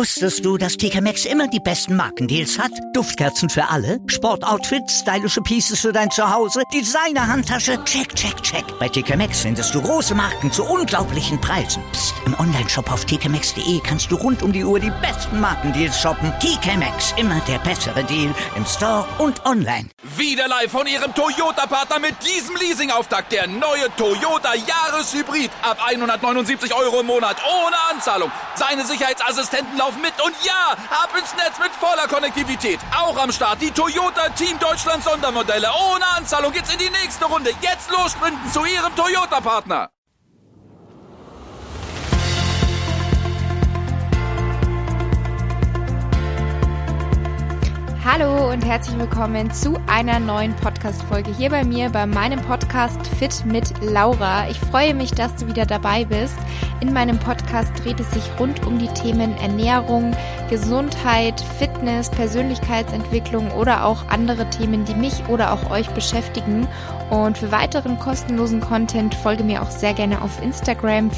Wusstest du, dass TK Maxx immer die besten Markendeals hat? Duftkerzen für alle, Sportoutfits, stylische Pieces für dein Zuhause, Designer-Handtasche, check, check, check. Bei TK Maxx findest du große Marken zu unglaublichen Preisen. Psst. Im Onlineshop auf tkmaxx.de kannst du rund um die Uhr die besten Markendeals shoppen. TK Maxx, immer der bessere Deal im Store und online. Wieder live von Ihrem Toyota-Partner mit diesem Leasing-Auftakt. Der neue Toyota Jahreshybrid. Ab 179 € im Monat. Ohne Anzahlung. Seine Sicherheitsassistenten laufen mit. Und ja, ab ins Netz mit voller Konnektivität. Auch am Start die Toyota Team Deutschland Sondermodelle. Ohne Anzahlung geht's in die nächste Runde. Jetzt los sprinten zu Ihrem Toyota-Partner. Hallo und herzlich willkommen zu einer neuen Podcast-Folge hier bei mir, bei meinem Podcast Fit mit Laura. Ich freue mich, dass du wieder dabei bist. In meinem Podcast dreht es sich rund um die Themen Ernährung, Gesundheit, Fitness, Persönlichkeitsentwicklung oder auch andere Themen, die mich oder auch euch beschäftigen. Und für weiteren kostenlosen Content folge mir auch sehr gerne auf Instagram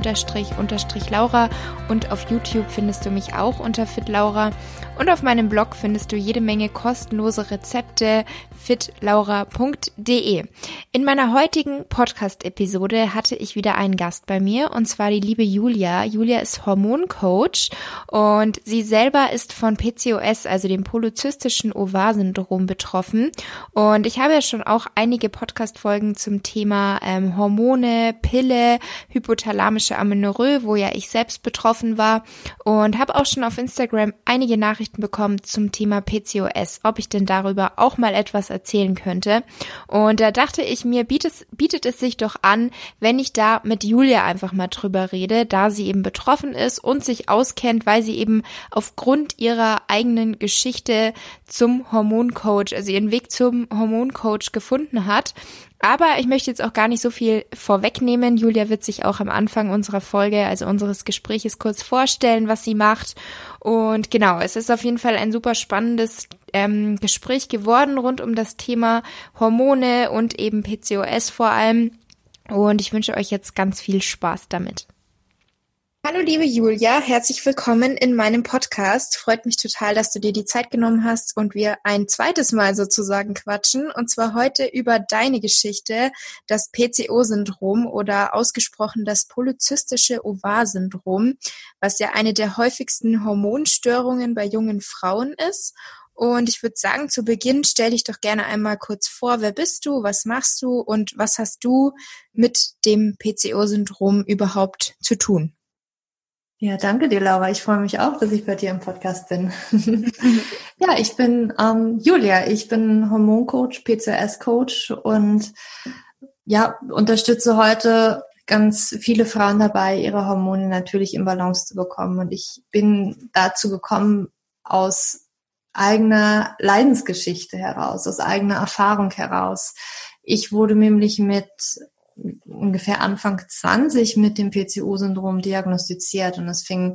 fit__Laura und auf YouTube findest du mich auch unter fitlaura. Und auf meinem Blog findest du jede Menge kostenlose Rezepte, fitlaura.de. In meiner heutigen Podcast-Episode hatte ich wieder einen Gast bei mir, und zwar die liebe Julia. Julia ist Hormoncoach und sie selber ist von PCOS, also dem polyzystischen Ovar-Syndrom, betroffen. Und ich habe ja schon auch einige Podcast-Folgen zum Thema Hormone, Pille, hypothalamische Amenorrhoe, wo ja ich selbst betroffen war, und habe auch schon auf Instagram einige Nachrichten bekommen zum Thema PCOS, ob ich denn darüber auch mal etwas erzählen könnte. Und da dachte ich mir, bietet es sich doch an, wenn ich da mit Julia einfach mal drüber rede, da sie eben betroffen ist und sich auskennt, weil sie eben aufgrund ihrer eigenen Geschichte zum Hormoncoach, also ihren Weg zum Hormoncoach gefunden hat. Aber ich möchte jetzt auch gar nicht so viel vorwegnehmen. Julia wird sich auch am Anfang unserer Folge, also unseres Gespräches, kurz vorstellen, was sie macht. Und genau, es ist auf jeden Fall ein super spannendes Gespräch geworden rund um das Thema Hormone und eben PCOS vor allem. Und ich wünsche euch jetzt ganz viel Spaß damit. Hallo liebe Julia, herzlich willkommen in meinem Podcast. Freut mich total, dass du dir die Zeit genommen hast und wir ein zweites Mal sozusagen quatschen. Und zwar heute über deine Geschichte, das PCO-Syndrom oder ausgesprochen das polyzystische Ovar-Syndrom, was ja eine der häufigsten Hormonstörungen bei jungen Frauen ist. Und ich würde sagen, zu Beginn stell dich doch gerne einmal kurz vor, wer bist du, was machst du und was hast du mit dem PCO-Syndrom überhaupt zu tun? Ja, danke dir, Laura. Ich freue mich auch, dass ich bei dir im Podcast bin. Ja, ich bin Julia. Ich bin Hormoncoach, PCOS-Coach und ja, unterstütze heute ganz viele Frauen dabei, ihre Hormone natürlich in Balance zu bekommen. Und ich bin dazu gekommen aus eigener Leidensgeschichte heraus, aus eigener Erfahrung heraus. Ich wurde nämlich mit ungefähr Anfang 20 mit dem PCO-Syndrom diagnostiziert und es fing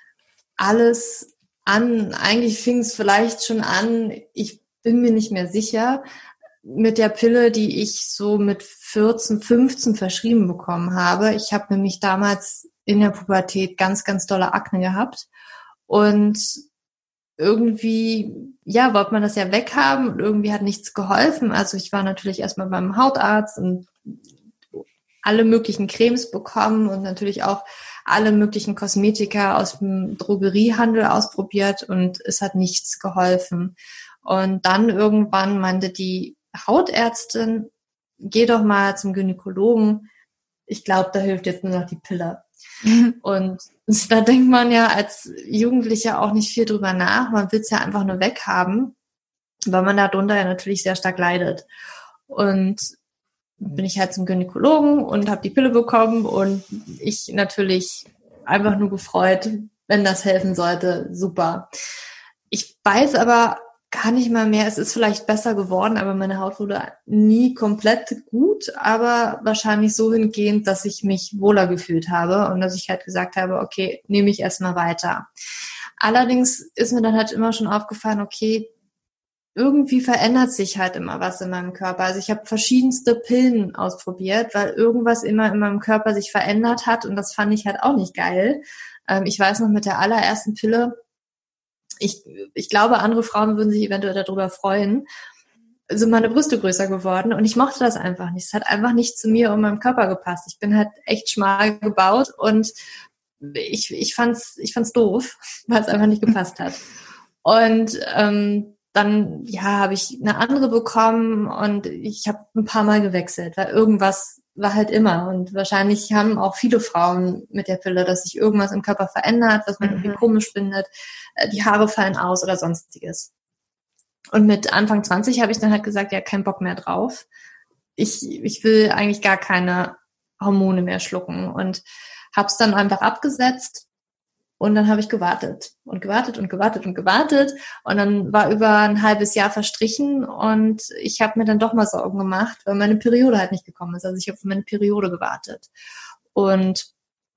alles an, eigentlich fing es vielleicht schon an, ich bin mir nicht mehr sicher, mit der Pille, die ich so mit 14, 15 verschrieben bekommen habe. Ich habe nämlich damals in der Pubertät ganz, ganz dolle Akne gehabt und irgendwie, ja, wollte man das ja weghaben und irgendwie hat nichts geholfen. Also ich war natürlich erstmal beim Hautarzt und alle möglichen Cremes bekommen und natürlich auch alle möglichen Kosmetika aus dem Drogeriehandel ausprobiert und es hat nichts geholfen. Und dann irgendwann meinte die Hautärztin, geh doch mal zum Gynäkologen. Ich glaube, da hilft jetzt nur noch die Pille. Und da denkt man ja als Jugendlicher auch nicht viel drüber nach. Man will es ja einfach nur weghaben, weil man darunter ja natürlich sehr stark leidet. Und bin ich halt zum Gynäkologen und habe die Pille bekommen und ich natürlich einfach nur gefreut, wenn das helfen sollte, super. Ich weiß aber gar nicht mal mehr, es ist vielleicht besser geworden, aber meine Haut wurde nie komplett gut, aber wahrscheinlich so hingehend, dass ich mich wohler gefühlt habe und dass ich halt gesagt habe, okay, nehme ich erstmal weiter. Allerdings ist mir dann halt immer schon aufgefallen, okay, irgendwie verändert sich halt immer was in meinem Körper. Also ich habe verschiedenste Pillen ausprobiert, weil irgendwas immer in meinem Körper sich verändert hat und das fand ich halt auch nicht geil. Ich weiß noch, mit der allerersten Pille, ich glaube, andere Frauen würden sich eventuell darüber freuen, sind meine Brüste größer geworden und ich mochte das einfach nicht. Es hat einfach nicht zu mir und meinem Körper gepasst. Ich bin halt echt schmal gebaut und ich fand's doof, weil es einfach nicht gepasst hat. Und dann habe ich eine andere bekommen und ich habe ein paar Mal gewechselt, weil irgendwas war halt immer. Und wahrscheinlich haben auch viele Frauen mit der Pille, dass sich irgendwas im Körper verändert, was man irgendwie komisch findet. Die Haare fallen aus oder sonstiges. Und mit Anfang 20 habe ich dann halt gesagt, ja, kein Bock mehr drauf. Ich will eigentlich gar keine Hormone mehr schlucken und habe es dann einfach abgesetzt. Und dann habe ich gewartet und gewartet und gewartet und gewartet. Und dann war über ein halbes Jahr verstrichen und ich habe mir dann doch mal Sorgen gemacht, weil meine Periode halt nicht gekommen ist. Also ich habe für meine Periode gewartet. Und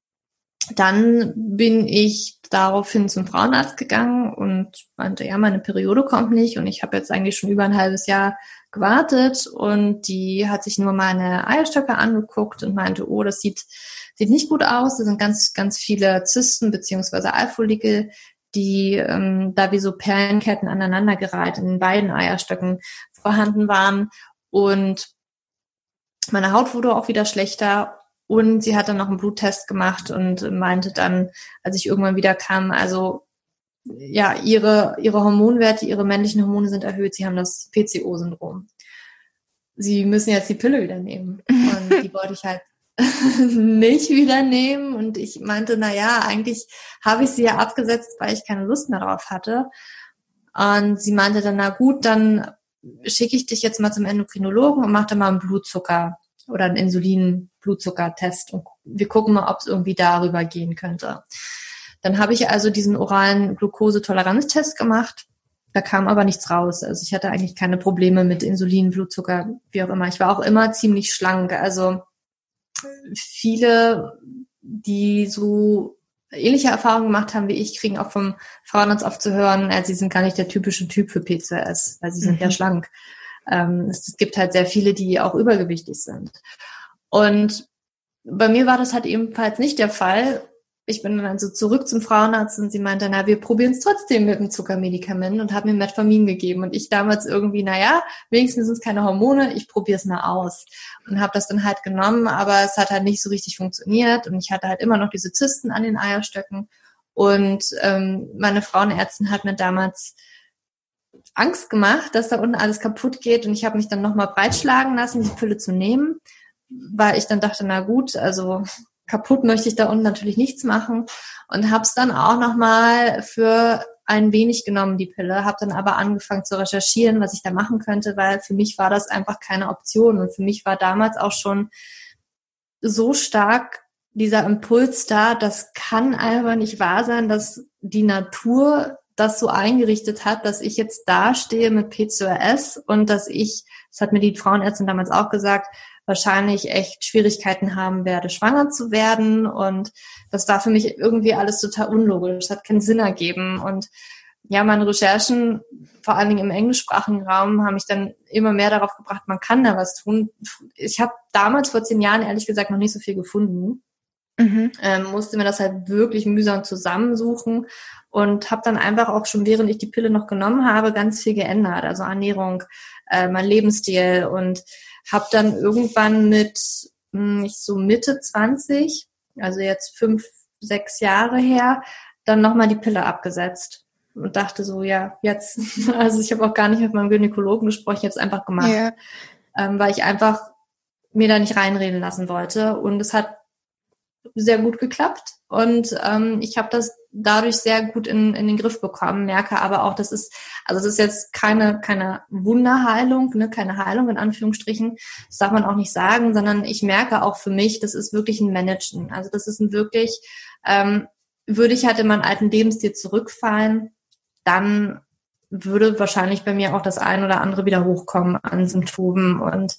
dann bin ich daraufhin zum Frauenarzt gegangen und meinte, ja, meine Periode kommt nicht. Und ich habe jetzt eigentlich schon über ein halbes Jahr gewartet. Und die hat sich nur meine Eierstöcke angeguckt und meinte, oh, das sieht nicht gut aus. Da sind ganz, ganz viele Zysten beziehungsweise Eifolikel, die da wie so Perlenketten aneinandergereiht in den beiden Eierstöcken vorhanden waren. Und meine Haut wurde auch wieder schlechter. Und sie hat dann noch einen Bluttest gemacht und meinte dann, als ich irgendwann wieder kam, also ja, ihre Hormonwerte, ihre männlichen Hormone sind erhöht. Sie haben das PCO-Syndrom. Sie müssen jetzt die Pille wieder nehmen. Und die wollte ich halt nicht wieder nehmen. Und ich meinte, naja, eigentlich habe ich sie ja abgesetzt, weil ich keine Lust mehr drauf hatte. Und sie meinte dann, na gut, dann schicke ich dich jetzt mal zum Endokrinologen und mache dann mal einen Blutzucker oder einen Insulin-Blutzuckertest und wir gucken mal, ob es irgendwie darüber gehen könnte. Dann habe ich also diesen oralen Glukosetoleranztest gemacht. Da kam aber nichts raus. Also ich hatte eigentlich keine Probleme mit Insulin, Blutzucker, wie auch immer. Ich war auch immer ziemlich schlank. Also viele, die so ähnliche Erfahrungen gemacht haben wie ich, kriegen auch vom Frauenarzt oft zu hören, sie sind gar nicht der typische Typ für PCOS, weil sie sind ja schlank. Es gibt halt sehr viele, die auch übergewichtig sind. Und bei mir war das halt ebenfalls nicht der Fall. Ich bin dann also zurück zum Frauenarzt und sie meinte, na, wir probieren es trotzdem mit dem Zuckermedikament und hat mir Metformin gegeben. Und ich damals irgendwie, naja, wenigstens sind es keine Hormone, ich probiere es mal aus. Und habe das dann halt genommen, aber es hat halt nicht so richtig funktioniert. Und ich hatte halt immer noch diese Zysten an den Eierstöcken. Und meine Frauenärztin hat mir damals Angst gemacht, dass da unten alles kaputt geht. Und ich habe mich dann nochmal breitschlagen lassen, die Pille zu nehmen, weil ich dann dachte, na gut, also kaputt möchte ich da unten natürlich nichts machen. Und habe es dann auch nochmal für ein wenig genommen, die Pille. Habe dann aber angefangen zu recherchieren, was ich da machen könnte, weil für mich war das einfach keine Option. Und für mich war damals auch schon so stark dieser Impuls da, das kann einfach nicht wahr sein, dass die Natur das so eingerichtet hat, dass ich jetzt dastehe mit PCOS und dass ich, das hat mir die Frauenärztin damals auch gesagt, wahrscheinlich echt Schwierigkeiten haben werde, schwanger zu werden. Und das war für mich irgendwie alles total unlogisch. Das hat keinen Sinn ergeben. Und ja, meine Recherchen, vor allen Dingen im englischsprachigen Raum, haben mich dann immer mehr darauf gebracht, man kann da was tun. Ich habe damals vor 10 Jahren ehrlich gesagt noch nicht so viel gefunden. Musste mir das halt wirklich mühsam zusammensuchen und habe dann einfach auch schon, während ich die Pille noch genommen habe, ganz viel geändert. Also Ernährung, mein Lebensstil und habe dann irgendwann mit so Mitte 20, also jetzt 5, 6 Jahre her, dann nochmal die Pille abgesetzt und dachte so, ja, jetzt, also ich habe auch gar nicht mit meinem Gynäkologen gesprochen, ich habe es einfach gemacht, weil ich einfach mir da nicht reinreden lassen wollte und es hat sehr gut geklappt und ich habe das dadurch sehr gut in den Griff bekommen, merke aber auch, das ist jetzt keine Wunderheilung, ne, keine Heilung in Anführungsstrichen, das darf man auch nicht sagen, sondern ich merke auch für mich, das ist wirklich ein Managen, also das ist ein wirklich, würde ich halt in meinen alten Lebensstil zurückfallen, dann würde wahrscheinlich bei mir auch das ein oder andere wieder hochkommen an Symptomen und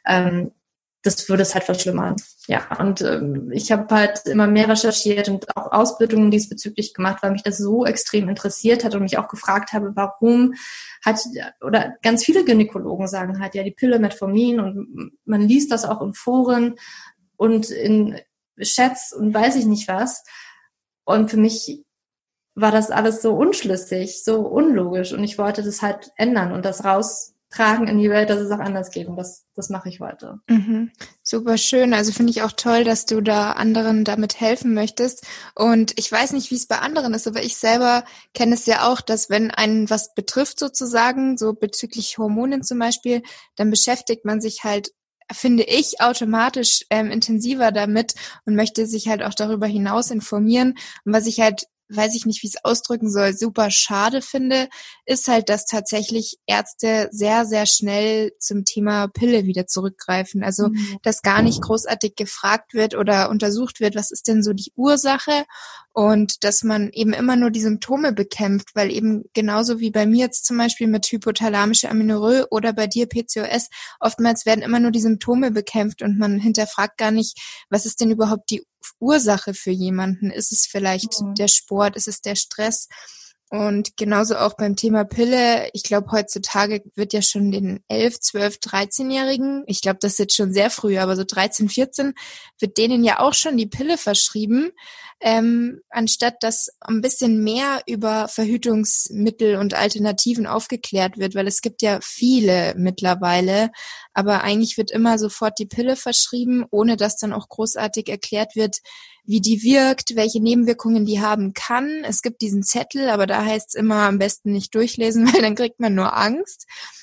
das würde es halt verschlimmern. Ja, und ich habe halt immer mehr recherchiert und auch Ausbildungen diesbezüglich gemacht, weil mich das so extrem interessiert hat und mich auch gefragt habe, warum oder ganz viele Gynäkologen sagen halt, ja, die Pille Metformin und man liest das auch in Foren und in Chats und weiß ich nicht was. Und für mich war das alles so unschlüssig, so unlogisch. Und ich wollte das halt ändern und das raustragen in die Welt, dass es auch anders geht. Und das mache ich heute. Mhm. Super schön. Also finde ich auch toll, dass du da anderen damit helfen möchtest. Und ich weiß nicht, wie es bei anderen ist, aber ich selber kenne es ja auch, dass wenn einen was betrifft sozusagen, so bezüglich Hormonen zum Beispiel, dann beschäftigt man sich halt, finde ich, automatisch intensiver damit und möchte sich halt auch darüber hinaus informieren. Und was ich halt, weiß ich nicht, wie ich es ausdrücken soll, super schade finde, ist halt, dass tatsächlich Ärzte sehr, sehr schnell zum Thema Pille wieder zurückgreifen. Also, dass gar nicht großartig gefragt wird oder untersucht wird, was ist denn so die Ursache, und dass man eben immer nur die Symptome bekämpft, weil eben genauso wie bei mir jetzt zum Beispiel mit hypothalamische Amenorrhoe oder bei dir PCOS, oftmals werden immer nur die Symptome bekämpft und man hinterfragt gar nicht, was ist denn überhaupt die Ursache für jemanden? Ist es vielleicht der Sport? Ist es der Stress? Und genauso auch beim Thema Pille. Ich glaube, heutzutage wird ja schon den 11, 12, 13-Jährigen, ich glaube, das ist jetzt schon sehr früh, aber so 13, 14, wird denen ja auch schon die Pille verschrieben, anstatt dass ein bisschen mehr über Verhütungsmittel und Alternativen aufgeklärt wird, weil es gibt ja viele mittlerweile, aber eigentlich wird immer sofort die Pille verschrieben, ohne dass dann auch großartig erklärt wird, wie die wirkt, welche Nebenwirkungen die haben kann. Es gibt diesen Zettel, aber da heißt es immer am besten nicht durchlesen, weil dann kriegt man nur Angst.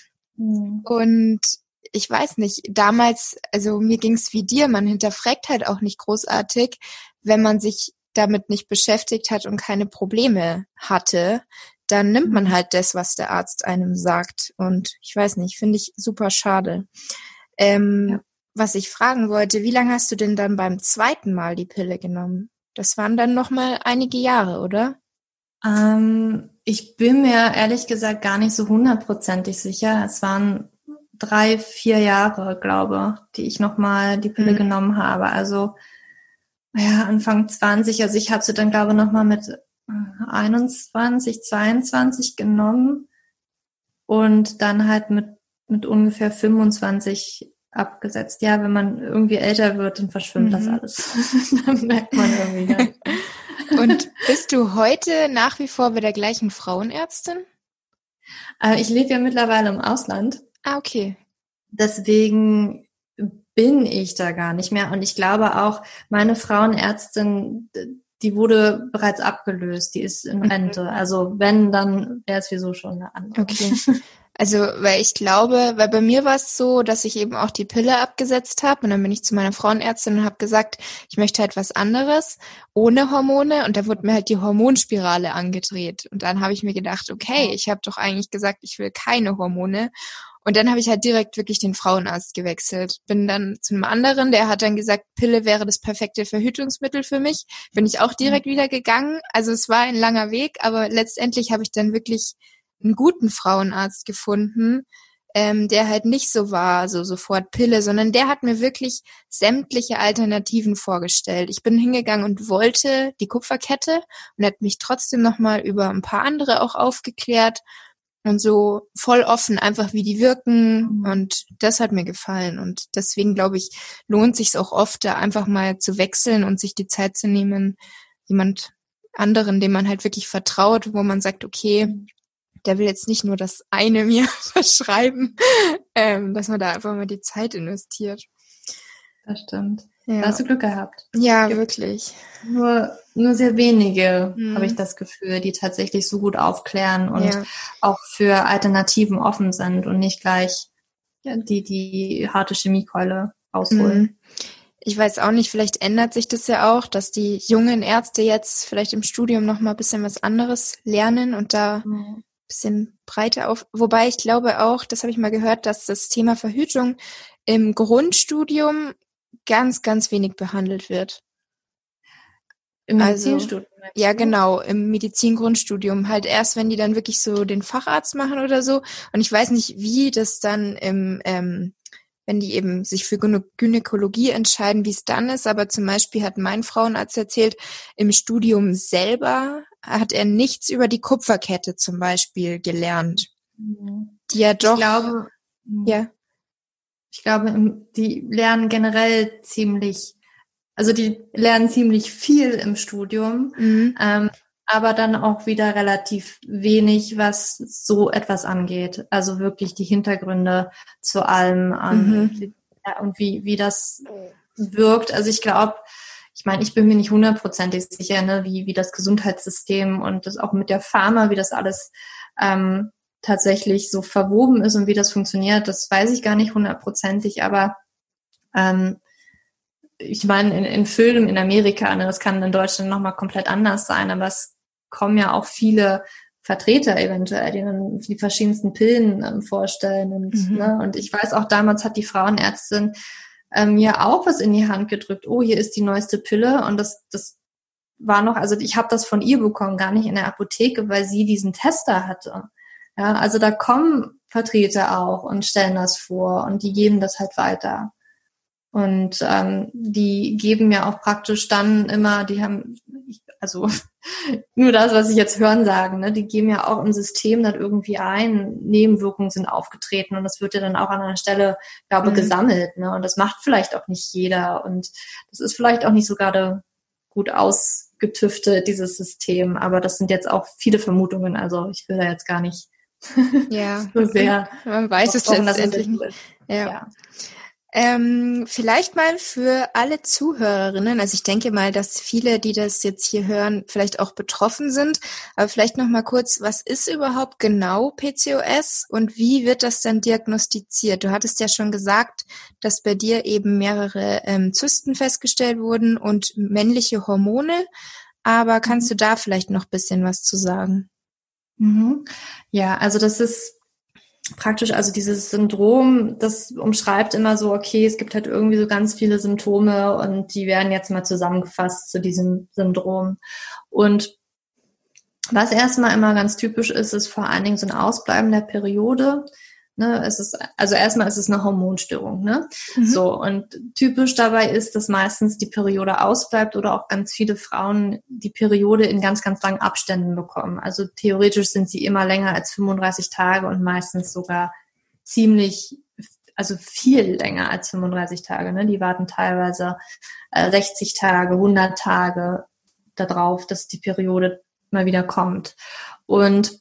Und ich weiß nicht, damals, also mir ging's wie dir, man hinterfragt halt auch nicht großartig, wenn man sich damit nicht beschäftigt hat und keine Probleme hatte, dann nimmt man halt das, was der Arzt einem sagt. Und ich weiß nicht, finde ich super schade. Was ich fragen wollte, wie lange hast du denn dann beim zweiten Mal die Pille genommen? Das waren dann noch mal einige Jahre, oder? Ich bin mir ehrlich gesagt gar nicht so 100%ig sicher. Es waren 3, 4 Jahre, glaube, die ich noch mal die Pille genommen habe. Also ja, Anfang 20. Also ich habe sie dann, glaube ich, noch mal mit 21, 22 genommen und dann halt mit ungefähr 25 abgesetzt. Ja, wenn man irgendwie älter wird, dann verschwimmt das alles. Dann merkt man irgendwie gar nicht. Und bist du heute nach wie vor bei der gleichen Frauenärztin? Ich lebe ja mittlerweile im Ausland. Ah, okay. Deswegen bin ich da gar nicht mehr. Und ich glaube auch, meine Frauenärztin, die wurde bereits abgelöst. Die ist in Rente. Also wenn, dann wäre es sowieso schon eine andere. Okay. Also, weil ich glaube, weil bei mir war es so, dass ich eben auch die Pille abgesetzt habe und dann bin ich zu meiner Frauenärztin und habe gesagt, ich möchte halt was anderes ohne Hormone, und da wurde mir halt die Hormonspirale angedreht und dann habe ich mir gedacht, okay, ich habe doch eigentlich gesagt, ich will keine Hormone, und dann habe ich halt direkt wirklich den Frauenarzt gewechselt. Bin dann zu einem anderen, der hat dann gesagt, Pille wäre das perfekte Verhütungsmittel für mich. Bin ich auch direkt wieder gegangen. Also es war ein langer Weg, aber letztendlich habe ich dann wirklich einen guten Frauenarzt gefunden, der halt nicht so war, so sofort Pille, sondern der hat mir wirklich sämtliche Alternativen vorgestellt. Ich bin hingegangen und wollte die Kupferkette und hat mich trotzdem nochmal über ein paar andere auch aufgeklärt und so voll offen, einfach wie die wirken, und das hat mir gefallen, und deswegen glaube ich, lohnt sich's auch oft, da einfach mal zu wechseln und sich die Zeit zu nehmen, jemand anderen, dem man halt wirklich vertraut, wo man sagt, okay, der will jetzt nicht nur das eine mir verschreiben, dass man da einfach mal die Zeit investiert. Das stimmt. Ja. Da hast du Glück gehabt. Ja, wirklich. Nur sehr wenige, habe ich das Gefühl, die tatsächlich so gut aufklären und auch für Alternativen offen sind und nicht gleich die harte Chemiekeule rausholen. Ich weiß auch nicht, vielleicht ändert sich das ja auch, dass die jungen Ärzte jetzt vielleicht im Studium noch mal ein bisschen was anderes lernen und da ein bisschen breiter auf. Wobei ich glaube auch, das habe ich mal gehört, dass das Thema Verhütung im Grundstudium ganz, ganz wenig behandelt wird. Im Medizinstudium? Ja, genau, im Medizingrundstudium. Halt erst, wenn die dann wirklich so den Facharzt machen oder so. Und ich weiß nicht, wie das dann wenn die eben sich für Gynäkologie entscheiden, wie es dann ist. Aber zum Beispiel hat mein Frauenarzt erzählt, im Studium selber hat er nichts über die Kupferkette zum Beispiel gelernt. Die ja doch... Ich glaube, die lernen generell ziemlich also die lernen ziemlich viel im Studium, aber dann auch wieder relativ wenig, was so etwas angeht. Also wirklich die Hintergründe zu allem und wie das wirkt. Also ich meine, ich bin mir nicht 100%ig sicher, ne, wie das Gesundheitssystem und das auch mit der Pharma, wie das alles tatsächlich so verwoben ist und wie das funktioniert. Das weiß ich gar nicht 100%ig, aber ich meine, in Filmen in Amerika, ne, das kann in Deutschland nochmal komplett anders sein, aber es kommen ja auch viele Vertreter eventuell, die dann die verschiedensten Pillen vorstellen. Und ich weiß auch, damals hat die Frauenärztin mir auch was in die Hand gedrückt. Oh, hier ist die neueste Pille. Und das war noch, also ich habe das von ihr bekommen, gar nicht in der Apotheke, weil sie diesen Tester hatte. Ja, also da kommen Vertreter auch und stellen das vor und die geben das halt weiter. Und die geben ja auch praktisch dann immer, die haben, also nur das, was ich jetzt hören sagen, ne, die geben ja auch im System dann irgendwie ein, Nebenwirkungen sind aufgetreten und das wird ja dann auch an einer Stelle, glaube ich, gesammelt, ne, und das macht vielleicht auch nicht jeder und das ist vielleicht auch nicht so gerade gut ausgetüftet, dieses System, aber das sind jetzt auch viele Vermutungen, also ich will da jetzt gar nicht so sehr. Man weiß es letztendlich nicht. Ja. Vielleicht mal für alle Zuhörerinnen, also ich denke mal, dass viele, die das jetzt hier hören, vielleicht auch betroffen sind, aber vielleicht noch mal kurz, was ist überhaupt genau PCOS und wie wird das dann diagnostiziert? Du hattest ja schon gesagt, dass bei dir eben mehrere Zysten festgestellt wurden und männliche Hormone, aber kannst du da vielleicht noch ein bisschen was zu sagen? Ja, also das ist praktisch, also dieses Syndrom, das umschreibt immer so, okay, es gibt halt irgendwie so ganz viele Symptome und die werden jetzt mal zusammengefasst zu diesem Syndrom. Und was erstmal immer ganz typisch ist, ist vor allen Dingen so ein Ausbleiben der Periode. Ne, erstmal ist es eine Hormonstörung, ne? So, und typisch dabei ist, dass meistens die Periode ausbleibt oder auch ganz viele Frauen die Periode in ganz, ganz langen Abständen bekommen. Also theoretisch sind sie immer länger als 35 Tage und meistens sogar also viel länger als 35 Tage, ne? Die warten teilweise 60 Tage, 100 Tage darauf, dass die Periode mal wieder kommt. Und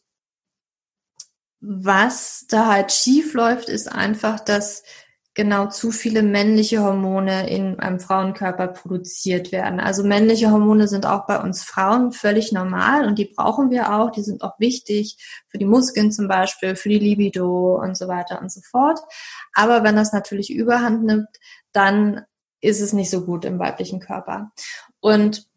was da halt schief läuft, ist einfach, dass genau zu viele männliche Hormone in einem Frauenkörper produziert werden. Also männliche Hormone sind auch bei uns Frauen völlig normal und die brauchen wir auch. Die sind auch wichtig für die Muskeln zum Beispiel, für die Libido und so weiter und so fort. Aber wenn das natürlich Überhand nimmt, dann ist es nicht so gut im weiblichen Körper. Und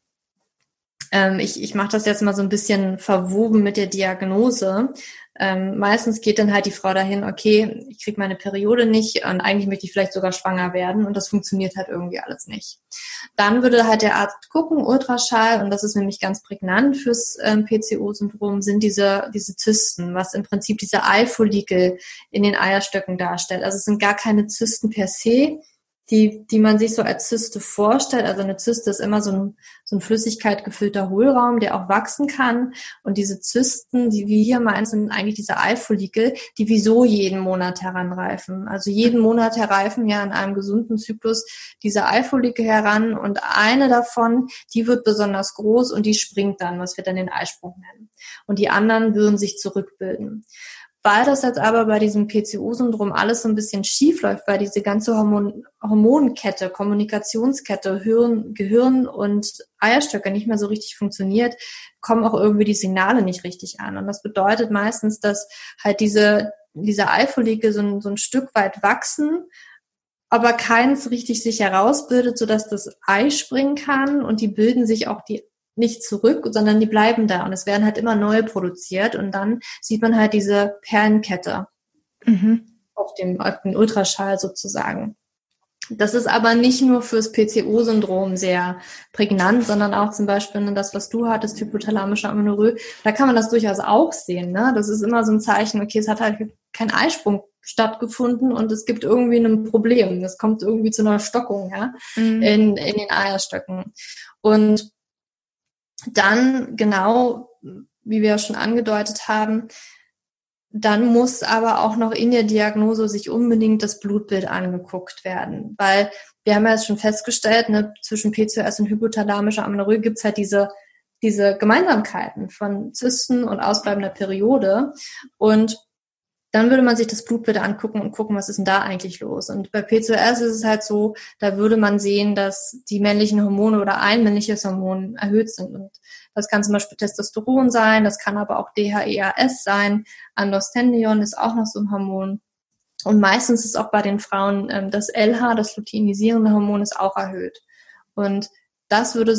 ich mache das jetzt mal so ein bisschen verwoben mit der Diagnose. Meistens geht dann halt die Frau dahin, okay, ich kriege meine Periode nicht und eigentlich möchte ich vielleicht sogar schwanger werden und das funktioniert halt irgendwie alles nicht. Dann würde halt der Arzt gucken, Ultraschall, und das ist nämlich ganz prägnant fürs PCO-Syndrom, sind diese Zysten, was im Prinzip diese Eifollikel in den Eierstöcken darstellt. Also es sind gar keine Zysten per se, die man sich so als Zyste vorstellt. Also eine Zyste ist immer so ein Flüssigkeit gefüllter Hohlraum, der auch wachsen kann. Und diese Zysten, die wir hier meinen, sind eigentlich diese Eifollikel, die wieso jeden Monat heranreifen. Also jeden Monat hereifen ja in einem gesunden Zyklus diese Eifollikel heran und eine davon, die wird besonders groß und die springt dann, was wir dann den Eisprung nennen. Und die anderen würden sich zurückbilden. Weil das jetzt aber bei diesem PCO-Syndrom alles so ein bisschen schief läuft, weil diese ganze Hormonkette, Kommunikationskette, Gehirn und Eierstöcke nicht mehr so richtig funktioniert, kommen auch irgendwie die Signale nicht richtig an. Und das bedeutet meistens, dass halt diese Eifollikel so ein Stück weit wachsen, aber keins richtig sich herausbildet, sodass das Ei springen kann, und die bilden sich auch nicht zurück, sondern die bleiben da und es werden halt immer neue produziert und dann sieht man halt diese Perlenkette auf dem Ultraschall sozusagen. Das ist aber nicht nur fürs PCO-Syndrom sehr prägnant, sondern auch zum Beispiel das, was du hattest, hypothalamische Amenorrhoe, da kann man das durchaus auch sehen, ne? Das ist immer so ein Zeichen, okay, es hat halt kein Eisprung stattgefunden und es gibt irgendwie ein Problem. Es kommt irgendwie zu einer Stockung, ja, in den Eierstöcken. Und dann, genau, wie wir schon angedeutet haben, dann muss aber auch noch in der Diagnose sich unbedingt das Blutbild angeguckt werden, weil wir haben ja jetzt schon festgestellt, ne, zwischen PCOS und hypothalamischer Amenorrhoe gibt's halt diese Gemeinsamkeiten von Zysten und ausbleibender Periode. Und dann würde man sich das Blutbild angucken und gucken, was ist denn da eigentlich los? Und bei PCOS ist es halt so, da würde man sehen, dass die männlichen Hormone oder ein männliches Hormon erhöht sind. Und das kann zum Beispiel Testosteron sein, das kann aber auch DHEAS sein. Androstenedion ist auch noch so ein Hormon. Und meistens ist auch bei den Frauen das LH, das luteinisierende Hormon, ist auch erhöht. Und das würde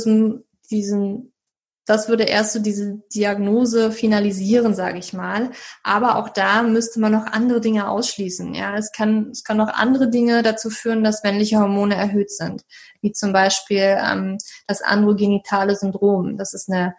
erst so diese Diagnose finalisieren, sage ich mal. Aber auch da müsste man noch andere Dinge ausschließen. Ja, es kann noch andere Dinge dazu führen, dass männliche Hormone erhöht sind, wie zum Beispiel das androgenitale Syndrom. Das ist eine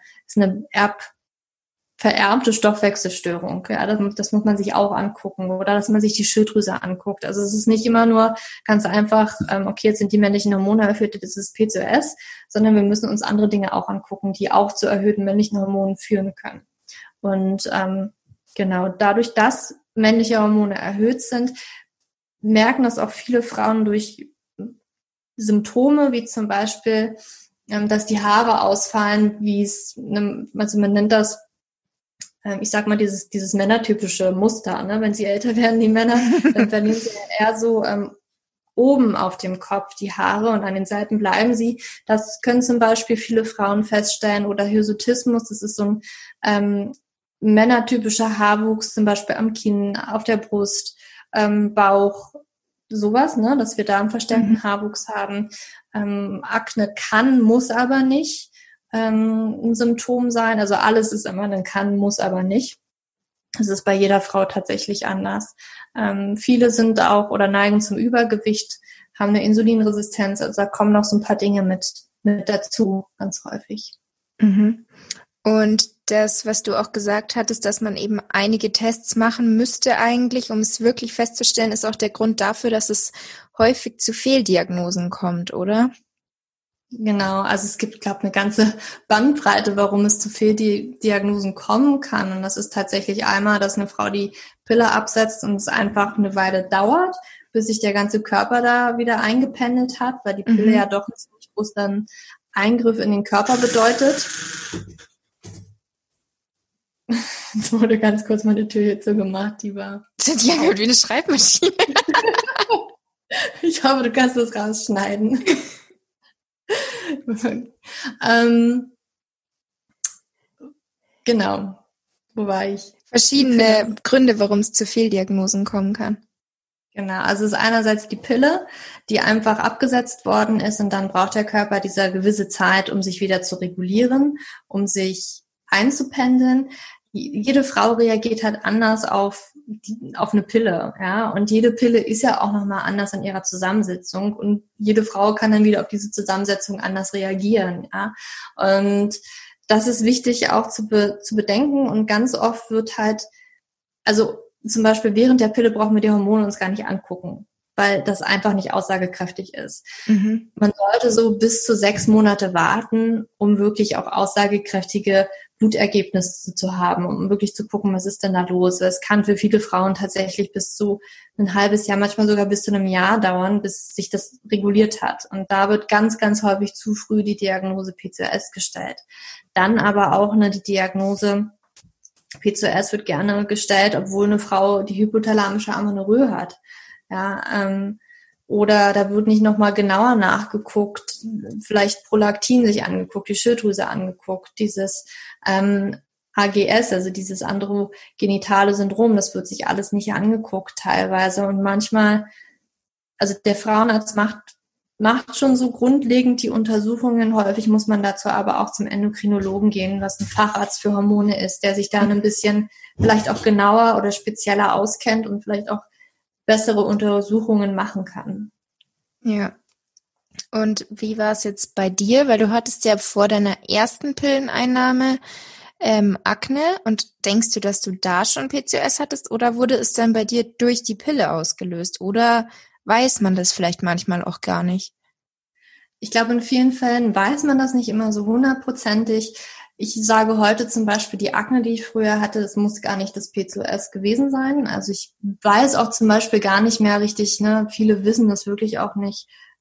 vererbte Stoffwechselstörung. Ja, das muss man sich auch angucken, oder dass man sich die Schilddrüse anguckt. Also es ist nicht immer nur ganz einfach, okay, jetzt sind die männlichen Hormone erhöht, das ist PCOS, sondern wir müssen uns andere Dinge auch angucken, die auch zu erhöhten männlichen Hormonen führen können. Und genau, dadurch, dass männliche Hormone erhöht sind, merken das auch viele Frauen durch Symptome, wie zum Beispiel, dass die Haare ausfallen, also man nennt das, ich sag mal, dieses männertypische Muster, ne? Wenn sie älter werden, die Männer, dann verlieren sie eher so oben auf dem Kopf die Haare und an den Seiten bleiben sie. Das können zum Beispiel viele Frauen feststellen. Oder Hirsutismus, das ist so ein männertypischer Haarwuchs, zum Beispiel am Kinn, auf der Brust, Bauch, sowas, ne? Dass wir da einen verstärkten Haarwuchs haben. Akne muss aber nicht ein Symptom sein. Also alles ist immer ein kann, muss aber nicht. Das ist bei jeder Frau tatsächlich anders. Viele sind auch oder neigen zum Übergewicht, haben eine Insulinresistenz. Also da kommen noch so ein paar Dinge mit dazu, ganz häufig. Mhm. Und das, was du auch gesagt hattest, dass man eben einige Tests machen müsste eigentlich, um es wirklich festzustellen, ist auch der Grund dafür, dass es häufig zu Fehldiagnosen kommt, oder? Genau, also es gibt, glaube ich, eine ganze Bandbreite, warum es zu Fehldiagnosen kommen kann. Und das ist tatsächlich einmal, dass eine Frau die Pille absetzt und es einfach eine Weile dauert, bis sich der ganze Körper da wieder eingependelt hat, weil die Pille ja doch einen ziemlich großen Eingriff in den Körper bedeutet. Jetzt wurde ganz kurz meine Tür hier zugemacht, die war... Die angehört wie eine Schreibmaschine. Ich hoffe, du kannst das rausschneiden. Genau. Wo war ich? Verschiedene Gründe, warum es zu Fehldiagnosen kommen kann. Genau, also es ist einerseits die Pille, die einfach abgesetzt worden ist und dann braucht der Körper diese gewisse Zeit, um sich wieder zu regulieren, um sich einzupendeln. Jede Frau reagiert halt anders auf eine Pille, ja, und jede Pille ist ja auch nochmal anders in ihrer Zusammensetzung und jede Frau kann dann wieder auf diese Zusammensetzung anders reagieren, ja, und das ist wichtig auch zu bedenken und ganz oft wird halt, also zum Beispiel während der Pille brauchen wir die Hormone uns gar nicht angucken, weil das einfach nicht aussagekräftig ist. Man sollte so bis zu 6 Monate warten, um wirklich auch aussagekräftige Blutergebnisse zu haben, um wirklich zu gucken, was ist denn da los. Es kann für viele Frauen tatsächlich bis zu ein halbes Jahr, manchmal sogar bis zu einem Jahr dauern, bis sich das reguliert hat. Und da wird ganz, ganz häufig zu früh die Diagnose PCOS gestellt. Dann aber auch die Diagnose PCOS wird gerne gestellt, obwohl eine Frau die hypothalamische Amenorrhoe hat. Ja, oder da wird nicht nochmal genauer nachgeguckt, vielleicht Prolaktin sich angeguckt, die Schilddrüse angeguckt, dieses AGS, also dieses androgenitale Syndrom, das wird sich alles nicht angeguckt teilweise. Und manchmal, also der Frauenarzt macht schon so grundlegend die Untersuchungen. Häufig muss man dazu aber auch zum Endokrinologen gehen, was ein Facharzt für Hormone ist, der sich dann ein bisschen vielleicht auch genauer oder spezieller auskennt und vielleicht auch bessere Untersuchungen machen kann. Ja. Und wie war es jetzt bei dir? Weil du hattest ja vor deiner ersten Pilleneinnahme Akne und denkst du, dass du da schon PCOS hattest oder wurde es dann bei dir durch die Pille ausgelöst? Oder weiß man das vielleicht manchmal auch gar nicht? Ich glaube, in vielen Fällen weiß man das nicht immer so 100%ig. Ich sage heute zum Beispiel, die Akne, die ich früher hatte, das muss gar nicht das PCOS gewesen sein. Also ich weiß auch zum Beispiel gar nicht mehr richtig, viele wissen das wirklich auch nicht,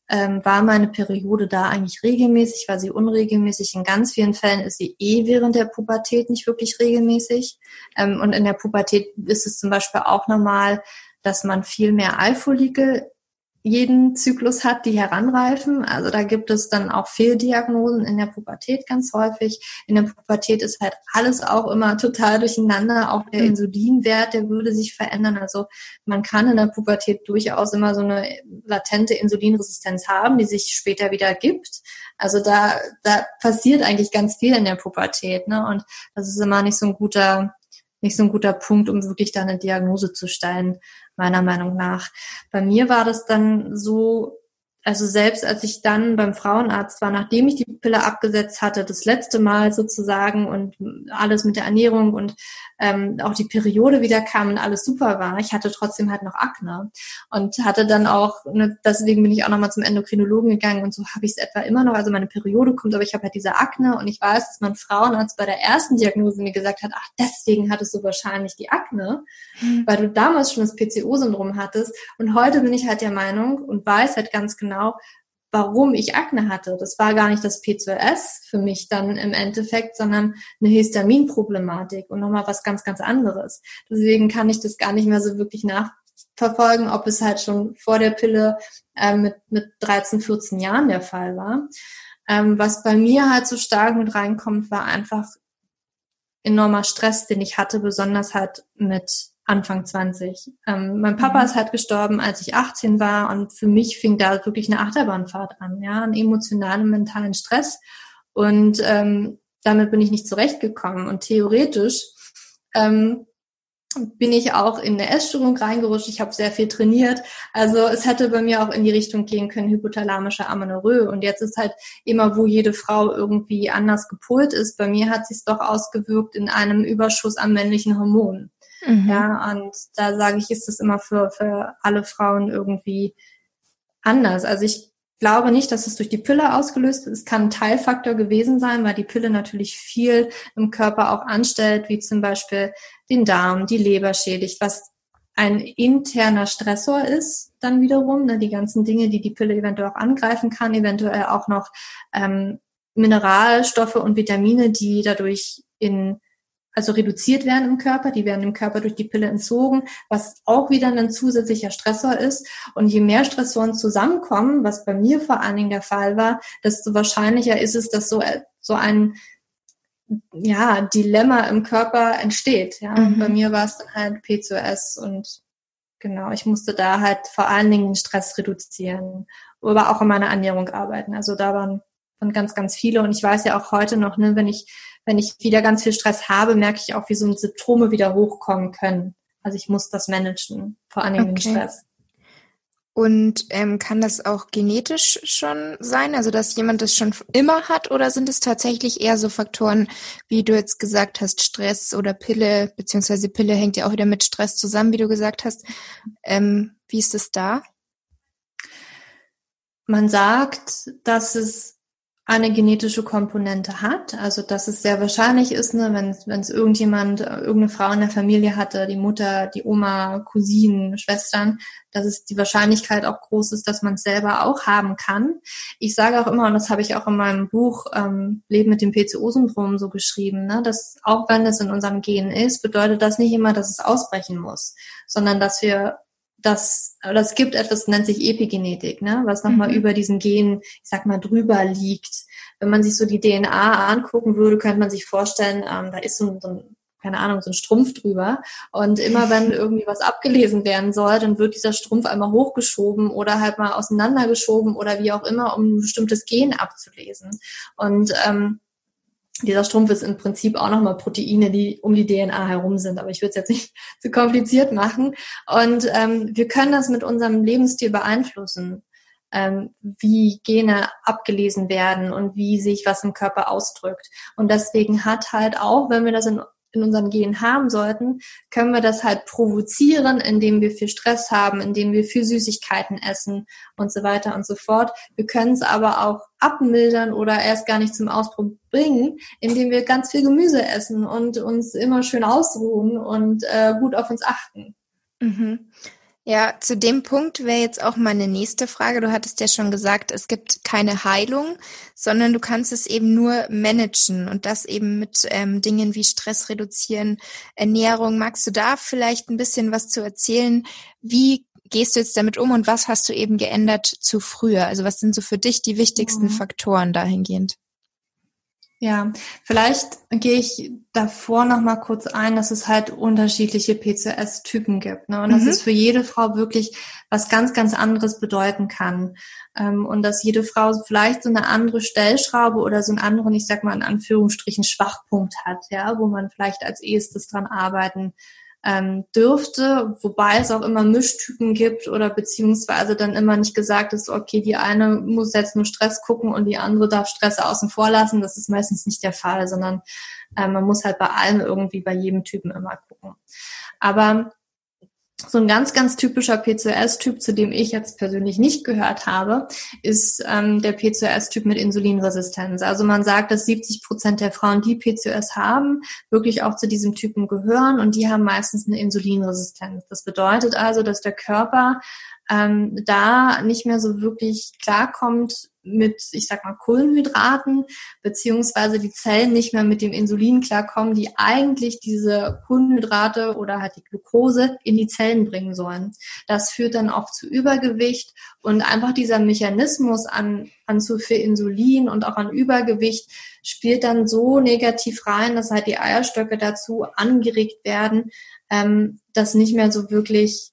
war meine Periode da eigentlich regelmäßig, war sie unregelmäßig. In ganz vielen Fällen ist sie während der Pubertät nicht wirklich regelmäßig. Und in der Pubertät ist es zum Beispiel auch normal, dass man viel mehr Eifolikel jeden Zyklus hat, die heranreifen. Also da gibt es dann auch Fehldiagnosen in der Pubertät ganz häufig. In der Pubertät ist halt alles auch immer total durcheinander. Auch der Insulinwert, der würde sich verändern. Also man kann in der Pubertät durchaus immer so eine latente Insulinresistenz haben, die sich später wieder gibt. Also da passiert eigentlich ganz viel in der Pubertät, ne? Und das ist immer nicht so ein guter Punkt, um wirklich da eine Diagnose zu stellen, meiner Meinung nach. Bei mir war das dann so, also selbst als ich dann beim Frauenarzt war, nachdem ich die Pille abgesetzt hatte, das letzte Mal sozusagen und alles mit der Ernährung und auch die Periode wieder kam und alles super war, ich hatte trotzdem halt noch Akne und hatte dann auch, deswegen bin ich auch nochmal zum Endokrinologen gegangen und so habe ich es etwa immer noch, also meine Periode kommt, aber ich habe halt diese Akne und ich weiß, dass mein Frauenarzt bei der ersten Diagnose mir gesagt hat, ach, deswegen hattest du wahrscheinlich die Akne, weil du damals schon das PCO-Syndrom hattest und heute bin ich halt der Meinung und weiß halt ganz genau, warum ich Akne hatte. Das war gar nicht das PCOS für mich dann im Endeffekt, sondern eine Histaminproblematik und nochmal was ganz, ganz anderes. Deswegen kann ich das gar nicht mehr so wirklich nachverfolgen, ob es halt schon vor der Pille mit 13, 14 Jahren der Fall war. Was bei mir halt so stark mit reinkommt, war einfach enormer Stress, den ich hatte, besonders halt mit Anfang 20. Mein Papa ist halt gestorben, als ich 18 war und für mich fing da wirklich eine Achterbahnfahrt an, ja, einen emotionalen, mentalen Stress und damit bin ich nicht zurechtgekommen und theoretisch bin ich auch in eine Essstörung reingerutscht. Ich habe sehr viel trainiert. Also es hätte bei mir auch in die Richtung gehen können, hypothalamische Amenorrhoe. Und jetzt ist halt immer, wo jede Frau irgendwie anders gepolt ist. Bei mir hat sich's doch ausgewirkt in einem Überschuss an männlichen Hormonen. Ja, und da sage ich, ist das immer für alle Frauen irgendwie anders. Also ich glaube nicht, dass es durch die Pille ausgelöst ist. Es kann ein Teilfaktor gewesen sein, weil die Pille natürlich viel im Körper auch anstellt, wie zum Beispiel den Darm, die Leber schädigt, was ein interner Stressor ist dann wiederum, ne, die ganzen Dinge, die Pille eventuell auch angreifen kann, eventuell auch noch Mineralstoffe und Vitamine, die dadurch also reduziert werden im Körper, die werden im Körper durch die Pille entzogen, was auch wieder ein zusätzlicher Stressor ist. Und je mehr Stressoren zusammenkommen, was bei mir vor allen Dingen der Fall war, desto wahrscheinlicher ist es, dass so ein Dilemma im Körper entsteht. Ja, und bei mir war es dann halt PCOS und genau, ich musste da halt vor allen Dingen den Stress reduzieren, aber auch an meiner Ernährung arbeiten. Also da waren ganz, ganz viele und ich weiß ja auch heute noch, ne, wenn ich wieder ganz viel Stress habe, merke ich auch, wie so Symptome wieder hochkommen können. Also ich muss das managen, vor allem den Stress. Und kann das auch genetisch schon sein, also dass jemand das schon immer hat, oder sind es tatsächlich eher so Faktoren, wie du jetzt gesagt hast, Stress oder Pille, beziehungsweise Pille hängt ja auch wieder mit Stress zusammen, wie du gesagt hast. Wie ist es da? Man sagt, dass es eine genetische Komponente hat, also dass es sehr wahrscheinlich ist, ne, wenn es irgendeine Frau in der Familie hatte, die Mutter, die Oma, Cousinen, Schwestern, dass es die Wahrscheinlichkeit auch groß ist, dass man es selber auch haben kann. Ich sage auch immer, und das habe ich auch in meinem Buch Leben mit dem PCO-Syndrom so geschrieben, ne, dass auch wenn es in unserem Gen ist, bedeutet das nicht immer, dass es ausbrechen muss, sondern dass es gibt etwas, das nennt sich Epigenetik, ne, was nochmal über diesen Gen, ich sag mal, drüber liegt. Wenn man sich so die DNA angucken würde, könnte man sich vorstellen, da ist so ein Strumpf drüber. Und immer wenn irgendwie was abgelesen werden soll, dann wird dieser Strumpf einmal hochgeschoben oder halt mal auseinandergeschoben oder wie auch immer, um ein bestimmtes Gen abzulesen. Und dieser Strumpf ist im Prinzip auch nochmal Proteine, die um die DNA herum sind. Aber ich würde es jetzt nicht zu kompliziert machen. Und wir können das mit unserem Lebensstil beeinflussen, wie Gene abgelesen werden und wie sich was im Körper ausdrückt. Und deswegen hat halt auch, wenn wir das in unseren Genen haben sollten, können wir das halt provozieren, indem wir viel Stress haben, indem wir viel Süßigkeiten essen und so weiter und so fort. Wir können es aber auch abmildern oder erst gar nicht zum Ausbruch bringen, indem wir ganz viel Gemüse essen und uns immer schön ausruhen und gut auf uns achten. Mhm. Ja, zu dem Punkt wäre jetzt auch meine nächste Frage. Du hattest ja schon gesagt, es gibt keine Heilung, sondern du kannst es eben nur managen und das eben mit Dingen wie Stress reduzieren, Ernährung. Magst du da vielleicht ein bisschen was zu erzählen? Wie gehst du jetzt damit um und was hast du eben geändert zu früher? Also was sind so für dich die wichtigsten Faktoren dahingehend? Ja, vielleicht gehe ich davor noch mal kurz ein, dass es halt unterschiedliche PCOS-Typen gibt, ne? Und dass es für jede Frau wirklich was ganz, ganz anderes bedeuten kann. Und dass jede Frau vielleicht so eine andere Stellschraube oder so einen anderen, ich sag mal in Anführungsstrichen, Schwachpunkt hat, ja, wo man vielleicht als erstes dran arbeiten dürfte, wobei es auch immer Mischtypen gibt oder beziehungsweise dann immer nicht gesagt ist, okay, die eine muss jetzt nur Stress gucken und die andere darf Stress außen vor lassen. Das ist meistens nicht der Fall, sondern man muss halt bei allem irgendwie, bei jedem Typen immer gucken. Aber so ein ganz, ganz typischer PCOS-Typ, zu dem ich jetzt persönlich nicht gehört habe, ist der PCOS-Typ mit Insulinresistenz. Also man sagt, dass 70% der Frauen, die PCOS haben, wirklich auch zu diesem Typen gehören und die haben meistens eine Insulinresistenz. Das bedeutet also, dass der Körper da nicht mehr so wirklich klarkommt mit, ich sag mal, Kohlenhydraten, beziehungsweise die Zellen nicht mehr mit dem Insulin klarkommen, die eigentlich diese Kohlenhydrate oder halt die Glucose in die Zellen bringen sollen. Das führt dann oft zu Übergewicht und einfach dieser Mechanismus an zu viel Insulin und auch an Übergewicht spielt dann so negativ rein, dass halt die Eierstöcke dazu angeregt werden, dass nicht mehr so wirklich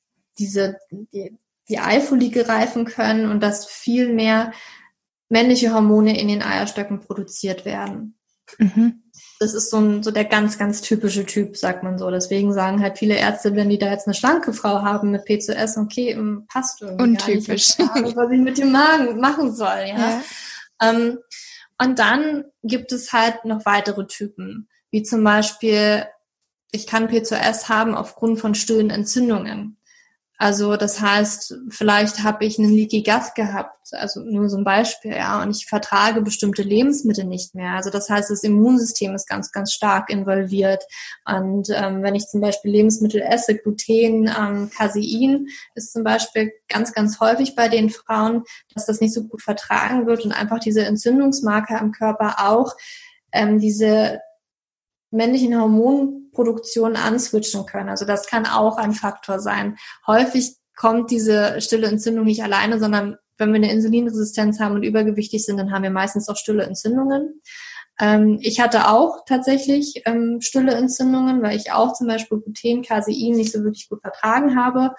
die Eifollikel reifen können und dass viel mehr männliche Hormone in den Eierstöcken produziert werden. Das ist so der ganz, ganz typische Typ, sagt man so. Deswegen sagen halt viele Ärzte, wenn die da jetzt eine schlanke Frau haben mit PCOS, okay, passt irgendwie untypisch. Gar nicht, was ich mit dem Magen machen soll. Ja. Und dann gibt es halt noch weitere Typen, wie zum Beispiel, ich kann PCOS haben aufgrund von stillen Entzündungen. Also das heißt, vielleicht habe ich einen Leaky Gut gehabt, also nur so ein Beispiel, ja, und ich vertrage bestimmte Lebensmittel nicht mehr. Also das heißt, das Immunsystem ist ganz, ganz stark involviert. Und wenn ich zum Beispiel Lebensmittel esse, Gluten, Casein ist zum Beispiel ganz, ganz häufig bei den Frauen, dass das nicht so gut vertragen wird und einfach diese Entzündungsmarker im Körper auch diese männlichen Hormonproduktion answitchen können. Also das kann auch ein Faktor sein. Häufig kommt diese stille Entzündung nicht alleine, sondern wenn wir eine Insulinresistenz haben und übergewichtig sind, dann haben wir meistens auch stille Entzündungen. Ich hatte auch tatsächlich stille Entzündungen, weil ich auch zum Beispiel Gluten, Casein nicht so wirklich gut vertragen habe.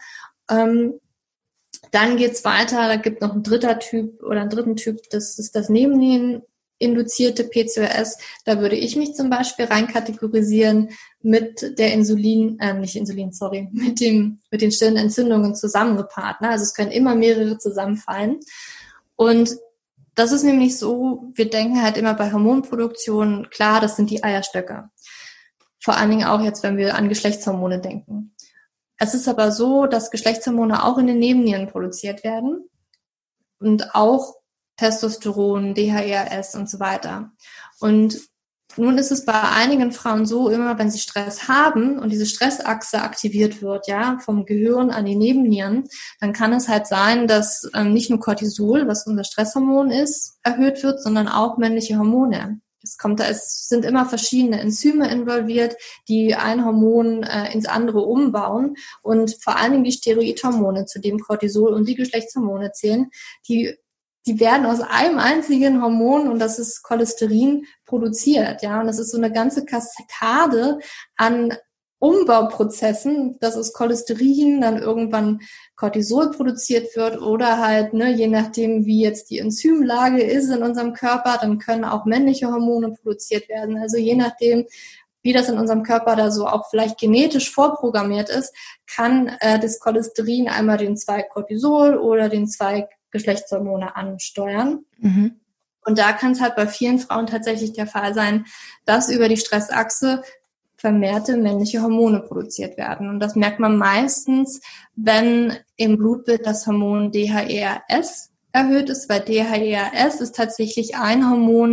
Dann geht's weiter, da gibt noch einen dritten Typ, das ist das Nebennieren induzierte PCOS, da würde ich mich zum Beispiel reinkategorisieren mit der mit den stillen Entzündungen zusammengepaart. Ne? Also es können immer mehrere zusammenfallen. Und das ist nämlich so, wir denken halt immer bei Hormonproduktion, klar, das sind die Eierstöcke. Vor allen Dingen auch jetzt, wenn wir an Geschlechtshormone denken. Es ist aber so, dass Geschlechtshormone auch in den Nebennieren produziert werden und auch Testosteron, DHEAS und so weiter. Und nun ist es bei einigen Frauen so, immer wenn sie Stress haben und diese Stressachse aktiviert wird, ja, vom Gehirn an die Nebennieren, dann kann es halt sein, dass nicht nur Cortisol, was unser Stresshormon ist, erhöht wird, sondern auch männliche Hormone. Es sind immer verschiedene Enzyme involviert, die ein Hormon ins andere umbauen und vor allen Dingen die Steroidhormone, zu dem Cortisol und die Geschlechtshormone zählen, die werden aus einem einzigen Hormon, und das ist Cholesterin, produziert, ja. Und das ist so eine ganze Kaskade an Umbauprozessen, dass aus Cholesterin dann irgendwann Cortisol produziert wird oder halt, ne, je nachdem, wie jetzt die Enzymlage ist in unserem Körper, dann können auch männliche Hormone produziert werden. Also je nachdem, wie das in unserem Körper da so auch vielleicht genetisch vorprogrammiert ist, kann das Cholesterin einmal den Zweig Cortisol oder den Zweig Geschlechtshormone ansteuern. Und da kann es halt bei vielen Frauen tatsächlich der Fall sein, dass über die Stressachse vermehrte männliche Hormone produziert werden. Und das merkt man meistens, wenn im Blutbild das Hormon DHEAS erhöht ist, weil DHEAS ist tatsächlich ein Hormon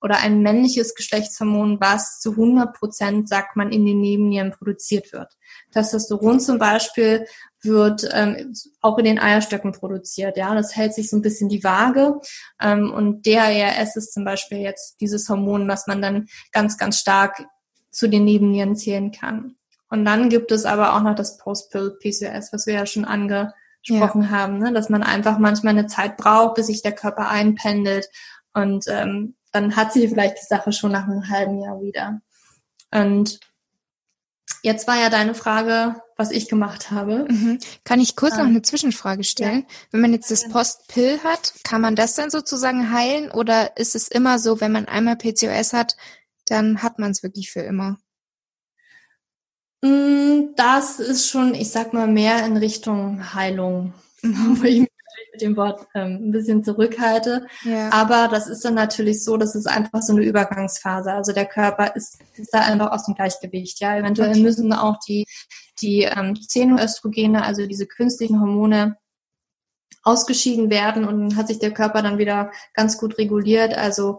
oder ein männliches Geschlechtshormon, was zu 100%, sagt man, in den Nebennieren produziert wird. Testosteron zum Beispiel wird auch in den Eierstöcken produziert. Ja, das hält sich so ein bisschen die Waage. Und DHEAS ist zum Beispiel jetzt dieses Hormon, was man dann ganz, ganz stark zu den Nebennieren zählen kann. Und dann gibt es aber auch noch das Post-Pill-PCOS, was wir ja schon angesprochen haben, ne? Dass man einfach manchmal eine Zeit braucht, bis sich der Körper einpendelt. Und dann hat sie vielleicht die Sache schon nach einem halben Jahr wieder. Und jetzt war ja deine Frage, was ich gemacht habe. Kann ich kurz noch eine Zwischenfrage stellen? Ja. Wenn man jetzt das Post-Pill hat, kann man das dann sozusagen heilen? Oder ist es immer so, wenn man einmal PCOS hat, dann hat man es wirklich für immer? Das ist schon, ich sag mal, mehr in Richtung Heilung, wo ich mich mit dem Wort ein bisschen zurückhalte. Ja. Aber das ist dann natürlich so, das ist einfach so eine Übergangsphase. Also der Körper ist da einfach aus dem Gleichgewicht. Ja, eventuell müssen auch die Xenoöstrogene, also diese künstlichen Hormone, ausgeschieden werden und dann hat sich der Körper dann wieder ganz gut reguliert. Also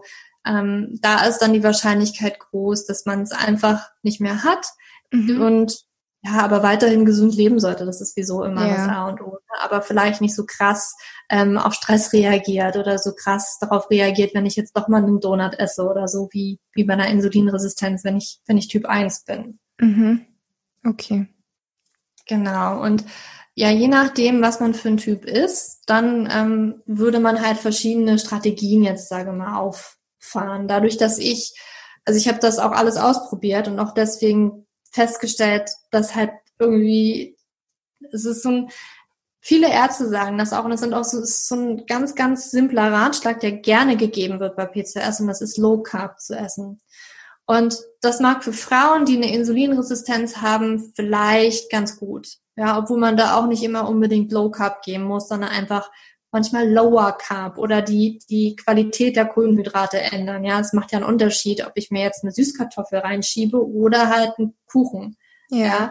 da ist dann die Wahrscheinlichkeit groß, dass man es einfach nicht mehr hat. Und ja, aber weiterhin gesund leben sollte. Das ist wieso immer das A und O. Aber vielleicht nicht so krass auf Stress reagiert oder so krass darauf reagiert, wenn ich jetzt doch mal einen Donut esse oder so, wie bei einer Insulinresistenz, wenn ich Typ 1 bin. Okay. Genau. Und ja, je nachdem, was man für ein Typ ist, dann würde man halt verschiedene Strategien jetzt, sage mal, auffahren. Dadurch, dass ich habe das auch alles ausprobiert und auch deswegen festgestellt, dass halt irgendwie, es ist so ein, viele Ärzte sagen das auch, und es ist so ein ganz, ganz simpler Ratschlag, der gerne gegeben wird bei PCOS, und das ist Low Carb zu essen. Und das mag für Frauen, die eine Insulinresistenz haben, vielleicht ganz gut. Ja, obwohl man da auch nicht immer unbedingt Low Carb geben muss, sondern einfach manchmal Lower Carb oder die Qualität der Kohlenhydrate ändern. Ja, es macht ja einen Unterschied, ob ich mir jetzt eine Süßkartoffel reinschiebe oder halt einen Kuchen. Ja,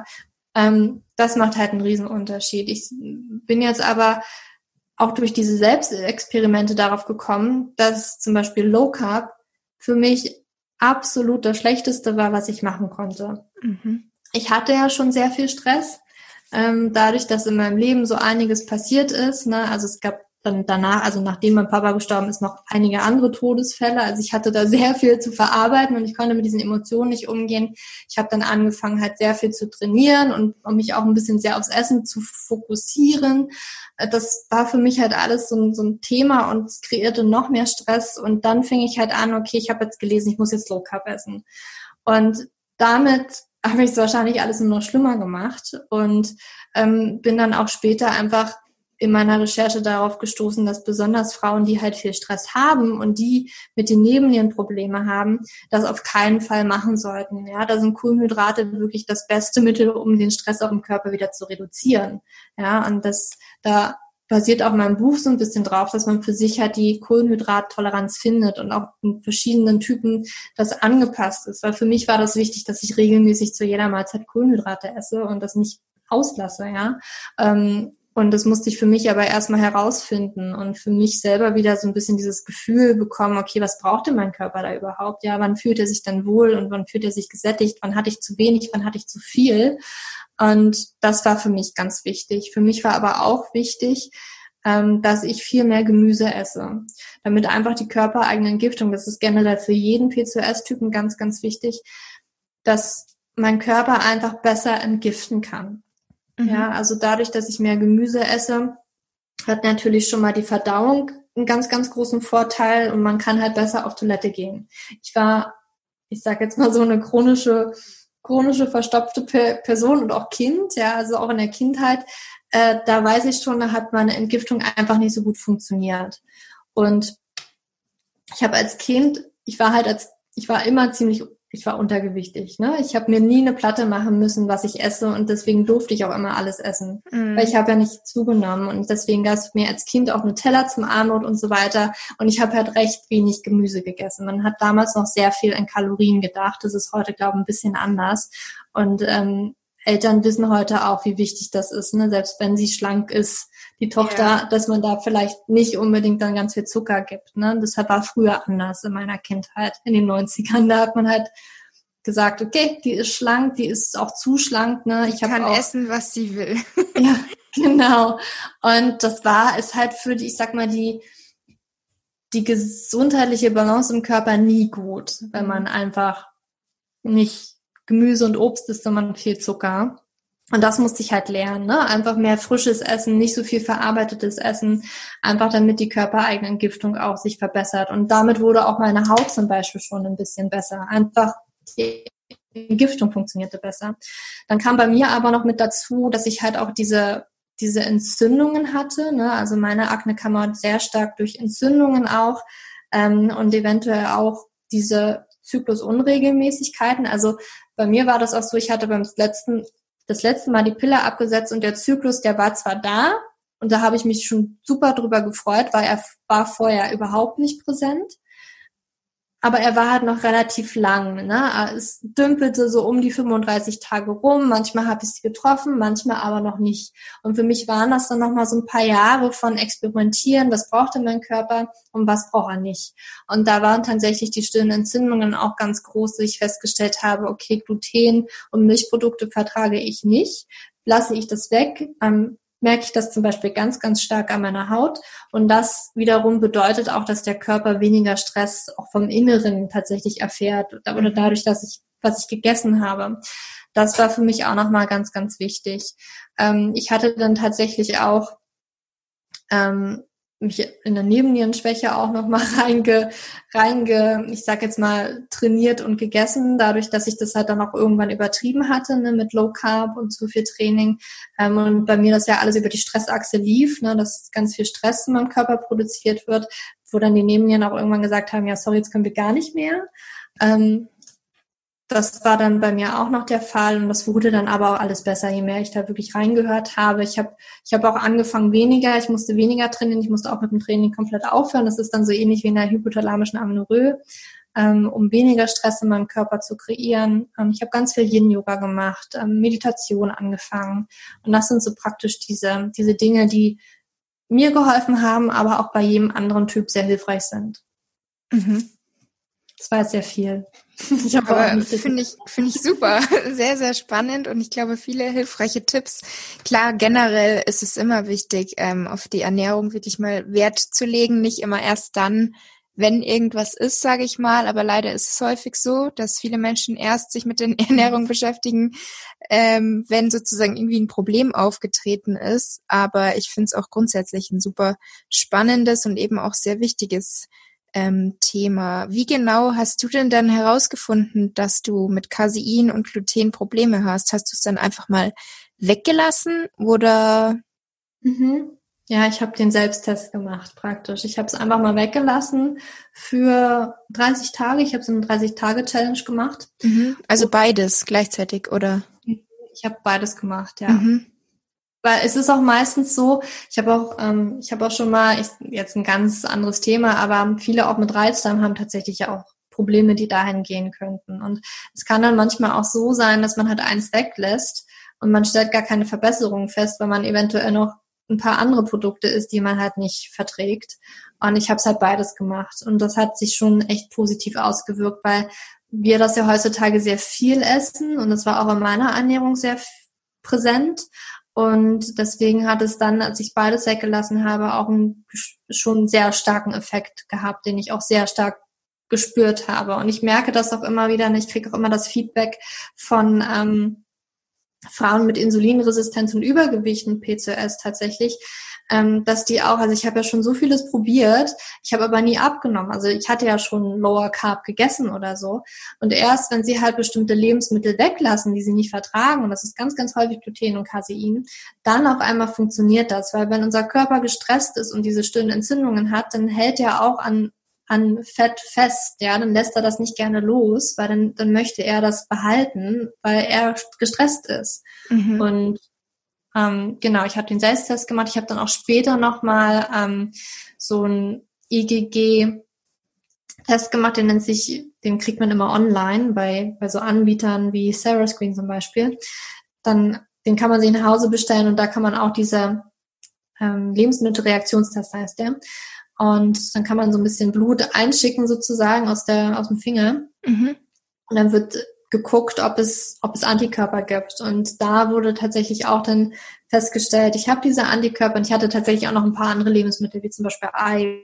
das macht halt einen Riesenunterschied. Ich bin jetzt aber auch durch diese Selbstexperimente darauf gekommen, dass zum Beispiel Low Carb für mich absolut das Schlechteste war, was ich machen konnte. Ich hatte ja schon sehr viel Stress, dadurch, dass in meinem Leben so einiges passiert ist, ne? Also es gab dann danach, also nachdem mein Papa gestorben ist, noch einige andere Todesfälle. Also ich hatte da sehr viel zu verarbeiten und ich konnte mit diesen Emotionen nicht umgehen. Ich habe dann angefangen, halt sehr viel zu trainieren und um mich auch ein bisschen sehr aufs Essen zu fokussieren. Das war für mich halt alles so ein Thema und es kreierte noch mehr Stress. Und dann fing ich halt an, okay, ich habe jetzt gelesen, ich muss jetzt Low Carb essen. Und damit habe ich es wahrscheinlich alles nur noch schlimmer gemacht und bin dann auch später einfach in meiner Recherche darauf gestoßen, dass besonders Frauen, die halt viel Stress haben und die mit den Nebennieren Probleme haben, das auf keinen Fall machen sollten. Ja, da sind Kohlenhydrate wirklich das beste Mittel, um den Stress auch im Körper wieder zu reduzieren. Ja, und da basiert auch mein Buch so ein bisschen drauf, dass man für sich halt die Kohlenhydrattoleranz findet und auch in verschiedenen Typen das angepasst ist. Weil für mich war das wichtig, dass ich regelmäßig zu jeder Mahlzeit Kohlenhydrate esse und das nicht auslasse, ja. Und das musste ich für mich aber erstmal herausfinden und für mich selber wieder so ein bisschen dieses Gefühl bekommen, okay, was braucht denn mein Körper da überhaupt? Ja, wann fühlt er sich dann wohl und wann fühlt er sich gesättigt? Wann hatte ich zu wenig? Wann hatte ich zu viel? Und das war für mich ganz wichtig. Für mich war aber auch wichtig, dass ich viel mehr Gemüse esse, damit einfach die körpereigene Entgiftung, das ist generell für jeden PCOS-Typen ganz, ganz wichtig, dass mein Körper einfach besser entgiften kann. Ja, also dadurch, dass ich mehr Gemüse esse, hat natürlich schon mal die Verdauung einen ganz, ganz großen Vorteil und man kann halt besser auf Toilette gehen. Ich sage jetzt mal so eine chronische verstopfte Person und auch Kind, ja, also auch in der Kindheit, da weiß ich schon, da hat meine Entgiftung einfach nicht so gut funktioniert. Und ich habe als Kind, ich war untergewichtig, ne? Ich habe mir nie eine Platte machen müssen, was ich esse und deswegen durfte ich auch immer alles essen, weil ich habe ja nicht zugenommen und deswegen gab es mir als Kind auch eine Teller zum Abendbrot und so weiter und ich habe halt recht wenig Gemüse gegessen. Man hat damals noch sehr viel an Kalorien gedacht, das ist heute, glaube ich, ein bisschen anders und Eltern wissen heute auch, wie wichtig das ist, ne? Selbst wenn sie schlank ist, die Tochter, dass man da vielleicht nicht unbedingt dann ganz viel Zucker gibt, ne? Das war früher anders in meiner Kindheit, in den 90ern. Da hat man halt gesagt, okay, die ist schlank, die ist auch zu schlank, ne? Ich kann auch essen, was sie will. Ja, genau. Und das ist halt für die, ich sag mal, die gesundheitliche Balance im Körper nie gut, wenn man einfach nicht Gemüse und Obst isst, sondern viel Zucker. Und das musste ich halt lernen, ne? Einfach mehr frisches Essen, nicht so viel verarbeitetes Essen, einfach damit die körpereigene Entgiftung auch sich verbessert. Und damit wurde auch meine Haut zum Beispiel schon ein bisschen besser. Einfach die Entgiftung funktionierte besser. Dann kam bei mir aber noch mit dazu, dass ich halt auch diese Entzündungen hatte, ne? Also meine Akne kam halt sehr stark durch Entzündungen auch und eventuell auch diese Zyklusunregelmäßigkeiten. Also bei mir war das auch so, ich hatte das letzte Mal die Pille abgesetzt und der Zyklus, der war zwar da und da habe ich mich schon super drüber gefreut, weil er war vorher überhaupt nicht präsent. Aber er war halt noch relativ lang, ne? Es dümpelte so um die 35 Tage rum. Manchmal habe ich sie getroffen, manchmal aber noch nicht. Und für mich waren das dann nochmal so ein paar Jahre von Experimentieren. Was brauchte mein Körper und was braucht er nicht? Und da waren tatsächlich die stillen Entzündungen auch ganz groß, dass ich festgestellt habe, okay, Gluten und Milchprodukte vertrage ich nicht. Lasse ich das weg, merke ich das zum Beispiel ganz, ganz stark an meiner Haut. Und das wiederum bedeutet auch, dass der Körper weniger Stress auch vom Inneren tatsächlich erfährt oder dadurch, was ich gegessen habe. Das war für mich auch nochmal ganz, ganz wichtig. Ich hatte dann tatsächlich auch mich in der Nebennierenschwäche auch nochmal ich sag jetzt mal, trainiert und gegessen, dadurch, dass ich das halt dann auch irgendwann übertrieben hatte, ne, mit Low Carb und zu viel Training. Und bei mir das ja alles über die Stressachse lief, ne, dass ganz viel Stress in meinem Körper produziert wird, wo dann die Nebennieren auch irgendwann gesagt haben, ja, sorry, jetzt können wir gar nicht mehr. Das war dann bei mir auch noch der Fall und das wurde dann aber auch alles besser, je mehr ich da wirklich reingehört habe. Ich habe auch angefangen ich musste weniger trainieren, ich musste auch mit dem Training komplett aufhören. Das ist dann so ähnlich wie in der hypothalamischen Amenorrhoe, um weniger Stress in meinem Körper zu kreieren. Ich habe ganz viel Yin-Yoga gemacht, Meditation angefangen und das sind so praktisch diese Dinge, die mir geholfen haben, aber auch bei jedem anderen Typ sehr hilfreich sind. Mhm. Das war jetzt sehr viel. Finde ich super. Sehr, sehr spannend und ich glaube, viele hilfreiche Tipps. Klar, generell ist es immer wichtig, auf die Ernährung wirklich mal Wert zu legen. Nicht immer erst dann, wenn irgendwas ist, sage ich mal. Aber leider ist es häufig so, dass viele Menschen erst sich mit der Ernährung beschäftigen, wenn sozusagen irgendwie ein Problem aufgetreten ist. Aber ich finde es auch grundsätzlich ein super spannendes und eben auch sehr wichtiges Thema. Wie genau hast du denn dann herausgefunden, dass du mit Casein und Gluten Probleme hast? Hast du es dann einfach mal weggelassen oder? Ja, ich habe den Selbsttest gemacht praktisch. Ich habe es einfach mal weggelassen für 30 Tage. Ich habe so eine 30-Tage-Challenge gemacht. Also beides gleichzeitig, oder? Ich habe beides gemacht, ja. Weil es ist auch meistens so, ich habe auch schon mal, jetzt ein ganz anderes Thema, aber viele auch mit Reizdarm haben tatsächlich ja auch Probleme, die dahin gehen könnten. Und es kann dann manchmal auch so sein, dass man halt eins weglässt und man stellt gar keine Verbesserung fest, weil man eventuell noch ein paar andere Produkte isst, die man halt nicht verträgt. Und ich habe es halt beides gemacht. Und das hat sich schon echt positiv ausgewirkt, weil wir das ja heutzutage sehr viel essen und das war auch in meiner Ernährung sehr präsent. Und deswegen hat es dann, als ich beides weggelassen habe, auch schon einen sehr starken Effekt gehabt, den ich auch sehr stark gespürt habe. Und ich merke das auch immer wieder, und ich kriege auch immer das Feedback von Frauen mit Insulinresistenz und Übergewicht und PCOS tatsächlich, dass die auch, also ich habe ja schon so vieles probiert, ich habe aber nie abgenommen. Also ich hatte ja schon Lower Carb gegessen oder so. Und erst, wenn sie halt bestimmte Lebensmittel weglassen, die sie nicht vertragen, und das ist ganz, ganz häufig Gluten und Casein, dann auf einmal funktioniert das. Weil wenn unser Körper gestresst ist und diese stillen Entzündungen hat, dann hält er auch an Fett fest, ja, dann lässt er das nicht gerne los, weil dann möchte er das behalten, weil er gestresst ist. Und genau, ich habe den Selbsttest gemacht. Ich habe dann auch später nochmal so einen EGG-Test gemacht, den kriegt man immer online bei so Anbietern wie Sarah Screen zum Beispiel. dann den kann man sich nach Hause bestellen und da kann man auch diese Lebensmittelreaktionstest heißt der. Und dann kann man so ein bisschen Blut einschicken sozusagen aus dem Finger. Und dann wird geguckt, ob es Antikörper gibt. Und da wurde tatsächlich auch dann festgestellt, ich habe diese Antikörper und ich hatte tatsächlich auch noch ein paar andere Lebensmittel, wie zum Beispiel Ei.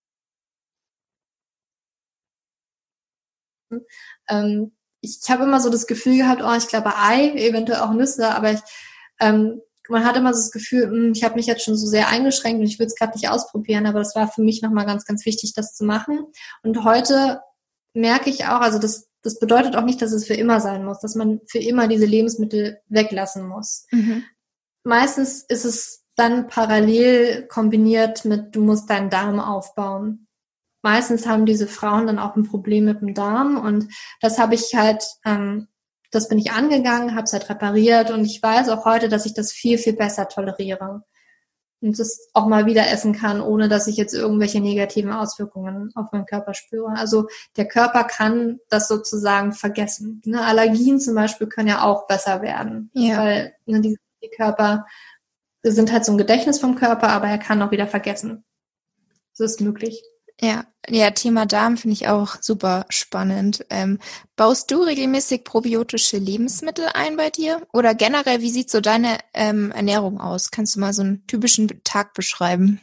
Ich habe immer so das Gefühl gehabt, ich glaube Ei, eventuell auch Nüsse, aber man hat immer so das Gefühl, ich habe mich jetzt schon so sehr eingeschränkt und ich will es gerade nicht ausprobieren, aber das war für mich nochmal ganz, ganz wichtig, das zu machen. Und heute merke ich auch, also das bedeutet auch nicht, dass es für immer sein muss, dass man für immer diese Lebensmittel weglassen muss. Meistens ist es dann parallel kombiniert mit, du musst deinen Darm aufbauen. Meistens haben diese Frauen dann auch ein Problem mit dem Darm und das habe ich halt das bin ich angegangen, habe es halt repariert und ich weiß auch heute, dass ich das viel, viel besser toleriere und das auch mal wieder essen kann, ohne dass ich jetzt irgendwelche negativen Auswirkungen auf meinen Körper spüre. Also der Körper kann das sozusagen vergessen. Allergien zum Beispiel können ja auch besser werden, weil die Körper sind halt so ein Gedächtnis vom Körper, aber er kann auch wieder vergessen. Das ist möglich. Ja, Thema Darm finde ich auch super spannend. Baust du regelmäßig probiotische Lebensmittel ein bei dir? Oder generell, wie sieht so deine Ernährung aus? Kannst du mal so einen typischen Tag beschreiben?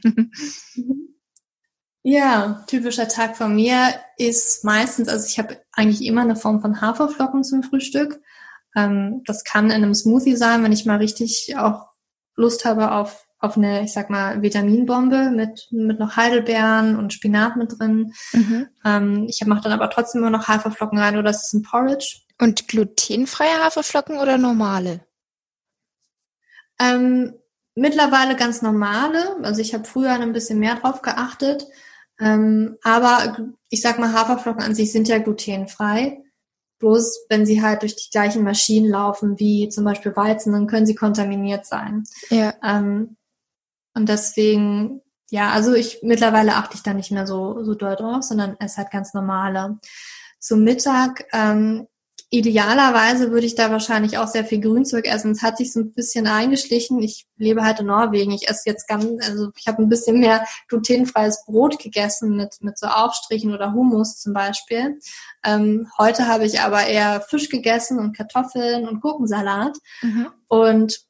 Ja, typischer Tag von mir ist meistens, also ich habe eigentlich immer eine Form von Haferflocken zum Frühstück. Das kann in einem Smoothie sein, wenn ich mal richtig auch Lust habe auf eine, ich sag mal, Vitaminbombe mit noch Heidelbeeren und Spinat mit drin. Ich mache dann aber trotzdem immer noch Haferflocken rein oder es ist ein Porridge. Und glutenfreie Haferflocken oder normale? Mittlerweile ganz normale. Also ich habe früher ein bisschen mehr drauf geachtet. Aber ich sag mal, Haferflocken an sich sind ja glutenfrei. Bloß wenn sie halt durch die gleichen Maschinen laufen wie zum Beispiel Weizen, dann können sie kontaminiert sein. Und deswegen, also mittlerweile achte ich da nicht mehr so doll drauf, sondern esse halt ganz normale. Zum Mittag, idealerweise würde ich da wahrscheinlich auch sehr viel Grünzeug essen. Es hat sich so ein bisschen eingeschlichen. Ich lebe halt in Norwegen. Ich esse jetzt ich habe ein bisschen mehr glutenfreies Brot gegessen mit so Aufstrichen oder Hummus zum Beispiel. Heute habe ich aber eher Fisch gegessen und Kartoffeln und Gurkensalat. Und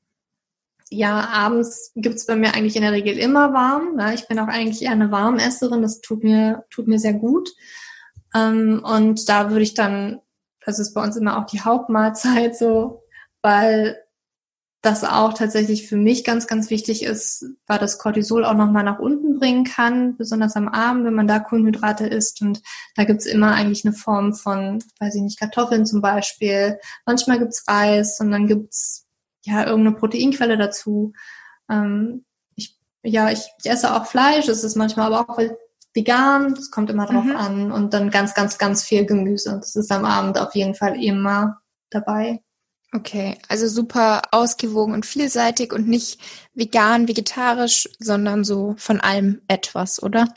abends gibt's bei mir eigentlich in der Regel immer warm. Ich bin auch eigentlich eher eine Warmesserin. Das tut mir sehr gut. Und da würde ich dann, das ist bei uns immer auch die Hauptmahlzeit so, weil das auch tatsächlich für mich ganz, ganz wichtig ist, weil das Cortisol auch nochmal nach unten bringen kann, besonders am Abend, wenn man da Kohlenhydrate isst. Und da gibt's immer eigentlich eine Form von, weiß ich nicht, Kartoffeln zum Beispiel. Manchmal gibt's Reis und dann gibt's irgendeine Proteinquelle dazu. Ich esse auch Fleisch, es ist manchmal aber auch vegan, das kommt immer drauf an. Und dann ganz, ganz, ganz viel Gemüse. Das ist am Abend auf jeden Fall immer dabei. Okay, also super ausgewogen und vielseitig und nicht vegan, vegetarisch, sondern so von allem etwas, oder?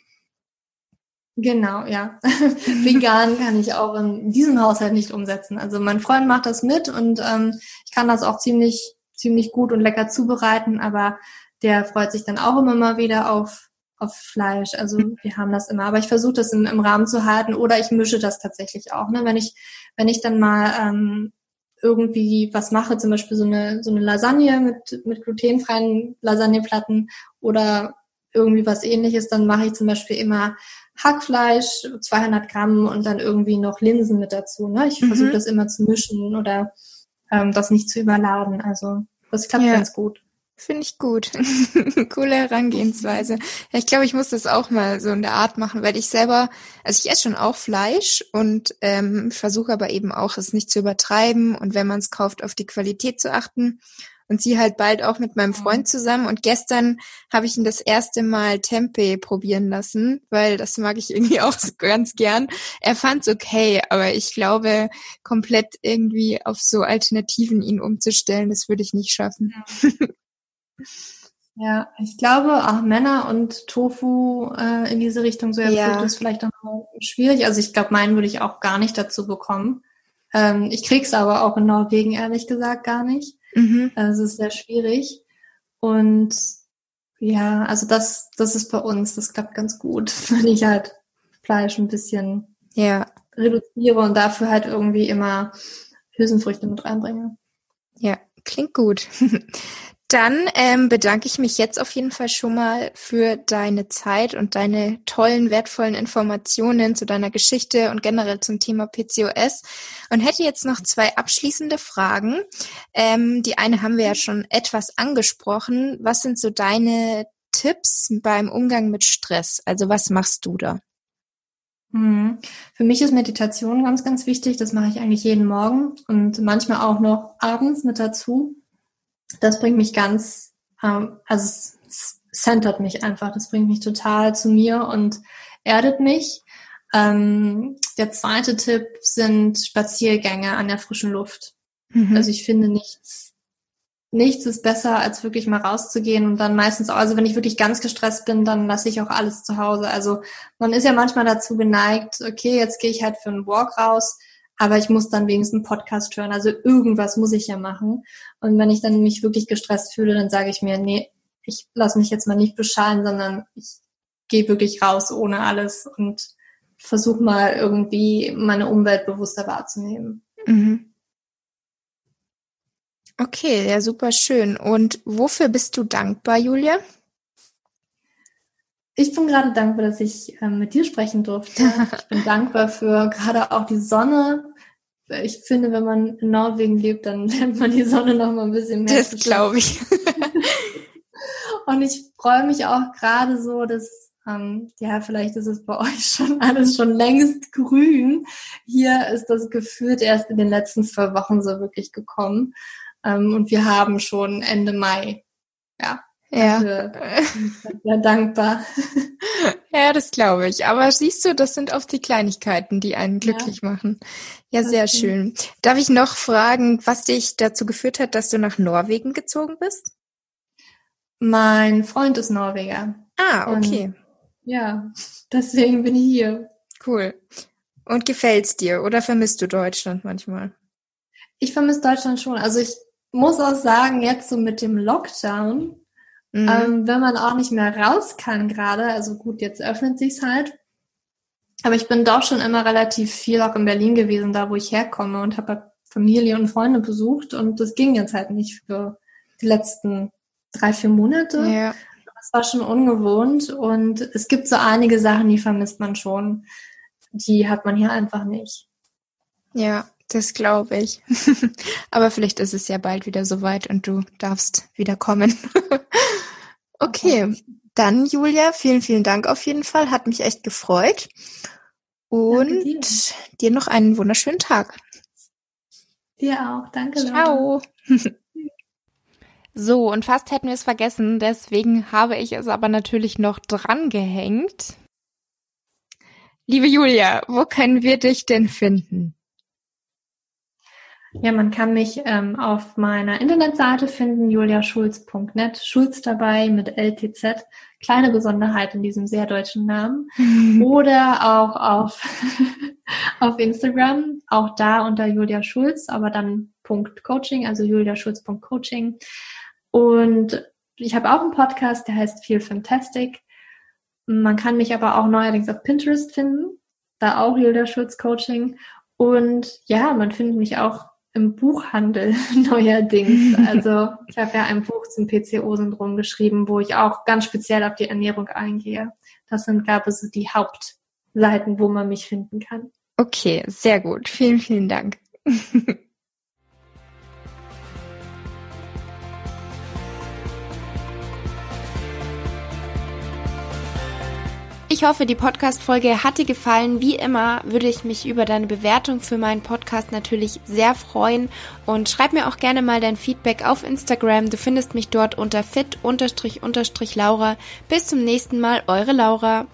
Genau, ja. Vegan kann ich auch in diesem Haushalt nicht umsetzen. Also mein Freund macht das mit und ich kann das auch ziemlich, ziemlich gut und lecker zubereiten, aber der freut sich dann auch immer mal wieder auf Fleisch. Also wir haben das immer. Aber ich versuche das im Rahmen zu halten oder ich mische das tatsächlich auch. Ne? Wenn ich dann mal irgendwie was mache, zum Beispiel so eine Lasagne mit glutenfreien Lasagneplatten oder irgendwie was Ähnliches, dann mache ich zum Beispiel immer Hackfleisch, 200 Gramm und dann irgendwie noch Linsen mit dazu. Ne? Ich versuche das immer zu mischen oder das nicht zu überladen. Also das klappt ganz gut. Finde ich gut. Coole Herangehensweise. Ja, ich glaube, ich muss das auch mal so in der Art machen, weil ich selber, also ich esse schon auch Fleisch und versuche aber eben auch, es nicht zu übertreiben und wenn man es kauft, auf die Qualität zu achten. Und sie halt bald auch mit meinem Freund zusammen. Und gestern habe ich ihn das erste Mal Tempeh probieren lassen, weil das mag ich irgendwie auch ganz gern. Er fand's okay, aber ich glaube, komplett irgendwie auf so Alternativen ihn umzustellen, das würde ich nicht schaffen. Ja, ich glaube, auch Männer und Tofu in diese Richtung so ist vielleicht auch noch schwierig. Also ich glaube, meinen würde ich auch gar nicht dazu bekommen. Ich krieg's aber auch in Norwegen ehrlich gesagt gar nicht. Also es ist sehr schwierig. Und ja, also das ist bei uns, das klappt ganz gut, wenn ich halt Fleisch ein bisschen reduziere und dafür halt irgendwie immer Hülsenfrüchte mit reinbringe. Ja, klingt gut. Dann bedanke ich mich jetzt auf jeden Fall schon mal für deine Zeit und deine tollen, wertvollen Informationen zu deiner Geschichte und generell zum Thema PCOS und hätte jetzt noch 2 abschließende Fragen. Die eine haben wir ja schon etwas angesprochen. Was sind so deine Tipps beim Umgang mit Stress? Also was machst du da? Für mich ist Meditation ganz, ganz wichtig. Das mache ich eigentlich jeden Morgen und manchmal auch noch abends mit dazu. Das bringt mich ganz, also es centert mich einfach. Das bringt mich total zu mir und erdet mich. Der zweite Tipp sind Spaziergänge an der frischen Luft. Also ich finde, nichts ist besser, als wirklich mal rauszugehen und dann meistens auch, also wenn ich wirklich ganz gestresst bin, dann lasse ich auch alles zu Hause. Also man ist ja manchmal dazu geneigt, okay, jetzt gehe ich halt für einen Walk raus, aber ich muss dann wenigstens einen Podcast hören. Also irgendwas muss ich ja machen. Und wenn ich dann mich wirklich gestresst fühle, dann sage ich mir, nee, ich lasse mich jetzt mal nicht beschallen, sondern ich gehe wirklich raus ohne alles und versuche mal irgendwie meine Umwelt bewusster wahrzunehmen. Okay, ja, super schön. Und wofür bist du dankbar, Julia? Ich bin gerade dankbar, dass ich mit dir sprechen durfte. Ich bin dankbar für gerade auch die Sonne. Ich finde, wenn man in Norwegen lebt, dann lernt man die Sonne noch mal ein bisschen mehr. Das glaube ich. Und ich freue mich auch gerade so, dass, vielleicht ist es bei euch schon alles schon längst grün. Hier ist das gefühlt erst in den letzten 2 Wochen so wirklich gekommen. Und wir haben schon Ende Mai. Ja. Dafür bin ich sehr dankbar. Ja, das glaube ich. Aber siehst du, das sind oft die Kleinigkeiten, die einen glücklich machen. Ja, sehr schön. Darf ich noch fragen, was dich dazu geführt hat, dass du nach Norwegen gezogen bist? Mein Freund ist Norweger. Ah, okay. Und ja, deswegen bin ich hier. Cool. Und gefällt's dir oder vermisst du Deutschland manchmal? Ich vermisse Deutschland schon. Also ich muss auch sagen, jetzt so mit dem Lockdown, wenn man auch nicht mehr raus kann gerade, also gut, jetzt öffnet sich's halt, aber ich bin doch schon immer relativ viel auch in Berlin gewesen, da wo ich herkomme und habe Familie und Freunde besucht und das ging jetzt halt nicht für die letzten 3-4 Monate. Ja. Das war schon ungewohnt und es gibt so einige Sachen, die vermisst man schon, die hat man hier einfach nicht. Ja, das glaube ich. Aber vielleicht ist es ja bald wieder soweit und du darfst wieder kommen. Okay, dann Julia, vielen, vielen Dank auf jeden Fall. Hat mich echt gefreut. Und dir noch einen wunderschönen Tag. Dir auch. Danke. Ciao. So, und fast hätten wir es vergessen. Deswegen habe ich es aber natürlich noch dran gehängt. Liebe Julia, wo können wir dich denn finden? Ja, man kann mich auf meiner Internetseite finden, juliaschulz.net, Schulz dabei mit LTZ, kleine Besonderheit in diesem sehr deutschen Namen. Oder auch auf Instagram, auch da unter Julia Schulz, aber dann .coaching, also juliaschulz.coaching. Und ich habe auch einen Podcast, der heißt Feel Fantastic. Man kann mich aber auch neuerdings auf Pinterest finden, da auch Julia Schulz Coaching. Und ja, man findet mich auch im Buchhandel neuerdings. Also ich habe ja ein Buch zum PCO-Syndrom geschrieben, wo ich auch ganz speziell auf die Ernährung eingehe. Das sind, glaube ich, so die Hauptseiten, wo man mich finden kann. Okay, sehr gut. Vielen, vielen Dank. Ich hoffe, die Podcast-Folge hat dir gefallen. Wie immer würde ich mich über deine Bewertung für meinen Podcast natürlich sehr freuen. Und schreib mir auch gerne mal dein Feedback auf Instagram. Du findest mich dort unter fit__Laura. Bis zum nächsten Mal, eure Laura.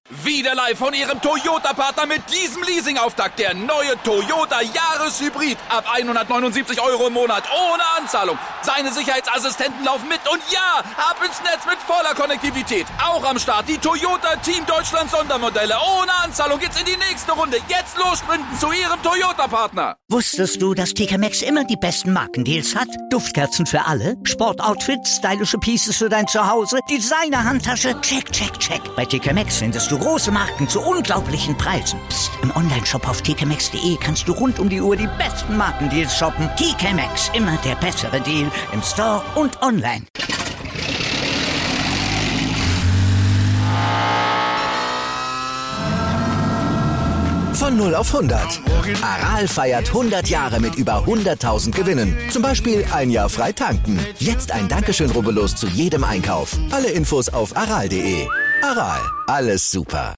Wieder live von Ihrem Toyota-Partner mit diesem Leasing-Auftakt. Der neue Toyota Jahreshybrid. Ab 179 € im Monat. Ohne Anzahlung. Seine Sicherheitsassistenten laufen mit. Und ja, ab ins Netz mit voller Konnektivität. Auch am Start die Toyota Team Deutschland Sondermodelle. Ohne Anzahlung geht's in die nächste Runde. Jetzt los sprinten zu Ihrem Toyota-Partner. Wusstest du, dass TK Maxx immer die besten Markendeals hat? Duftkerzen für alle, Sportoutfits, stylische Pieces für dein Zuhause, Designer-Handtasche, check, check, check. Bei TK Maxx findest du große Marken zu unglaublichen Preisen. Psst. Im Onlineshop auf tkmaxx.de kannst du rund um die Uhr die besten Markendeals shoppen. TK Maxx, immer der bessere Deal im Store und online. Von 0 auf 100. Aral feiert 100 Jahre mit über 100.000 Gewinnen. Zum Beispiel ein Jahr frei tanken. Jetzt ein Dankeschön, rubbellos zu jedem Einkauf. Alle Infos auf aral.de. Aral, alles super.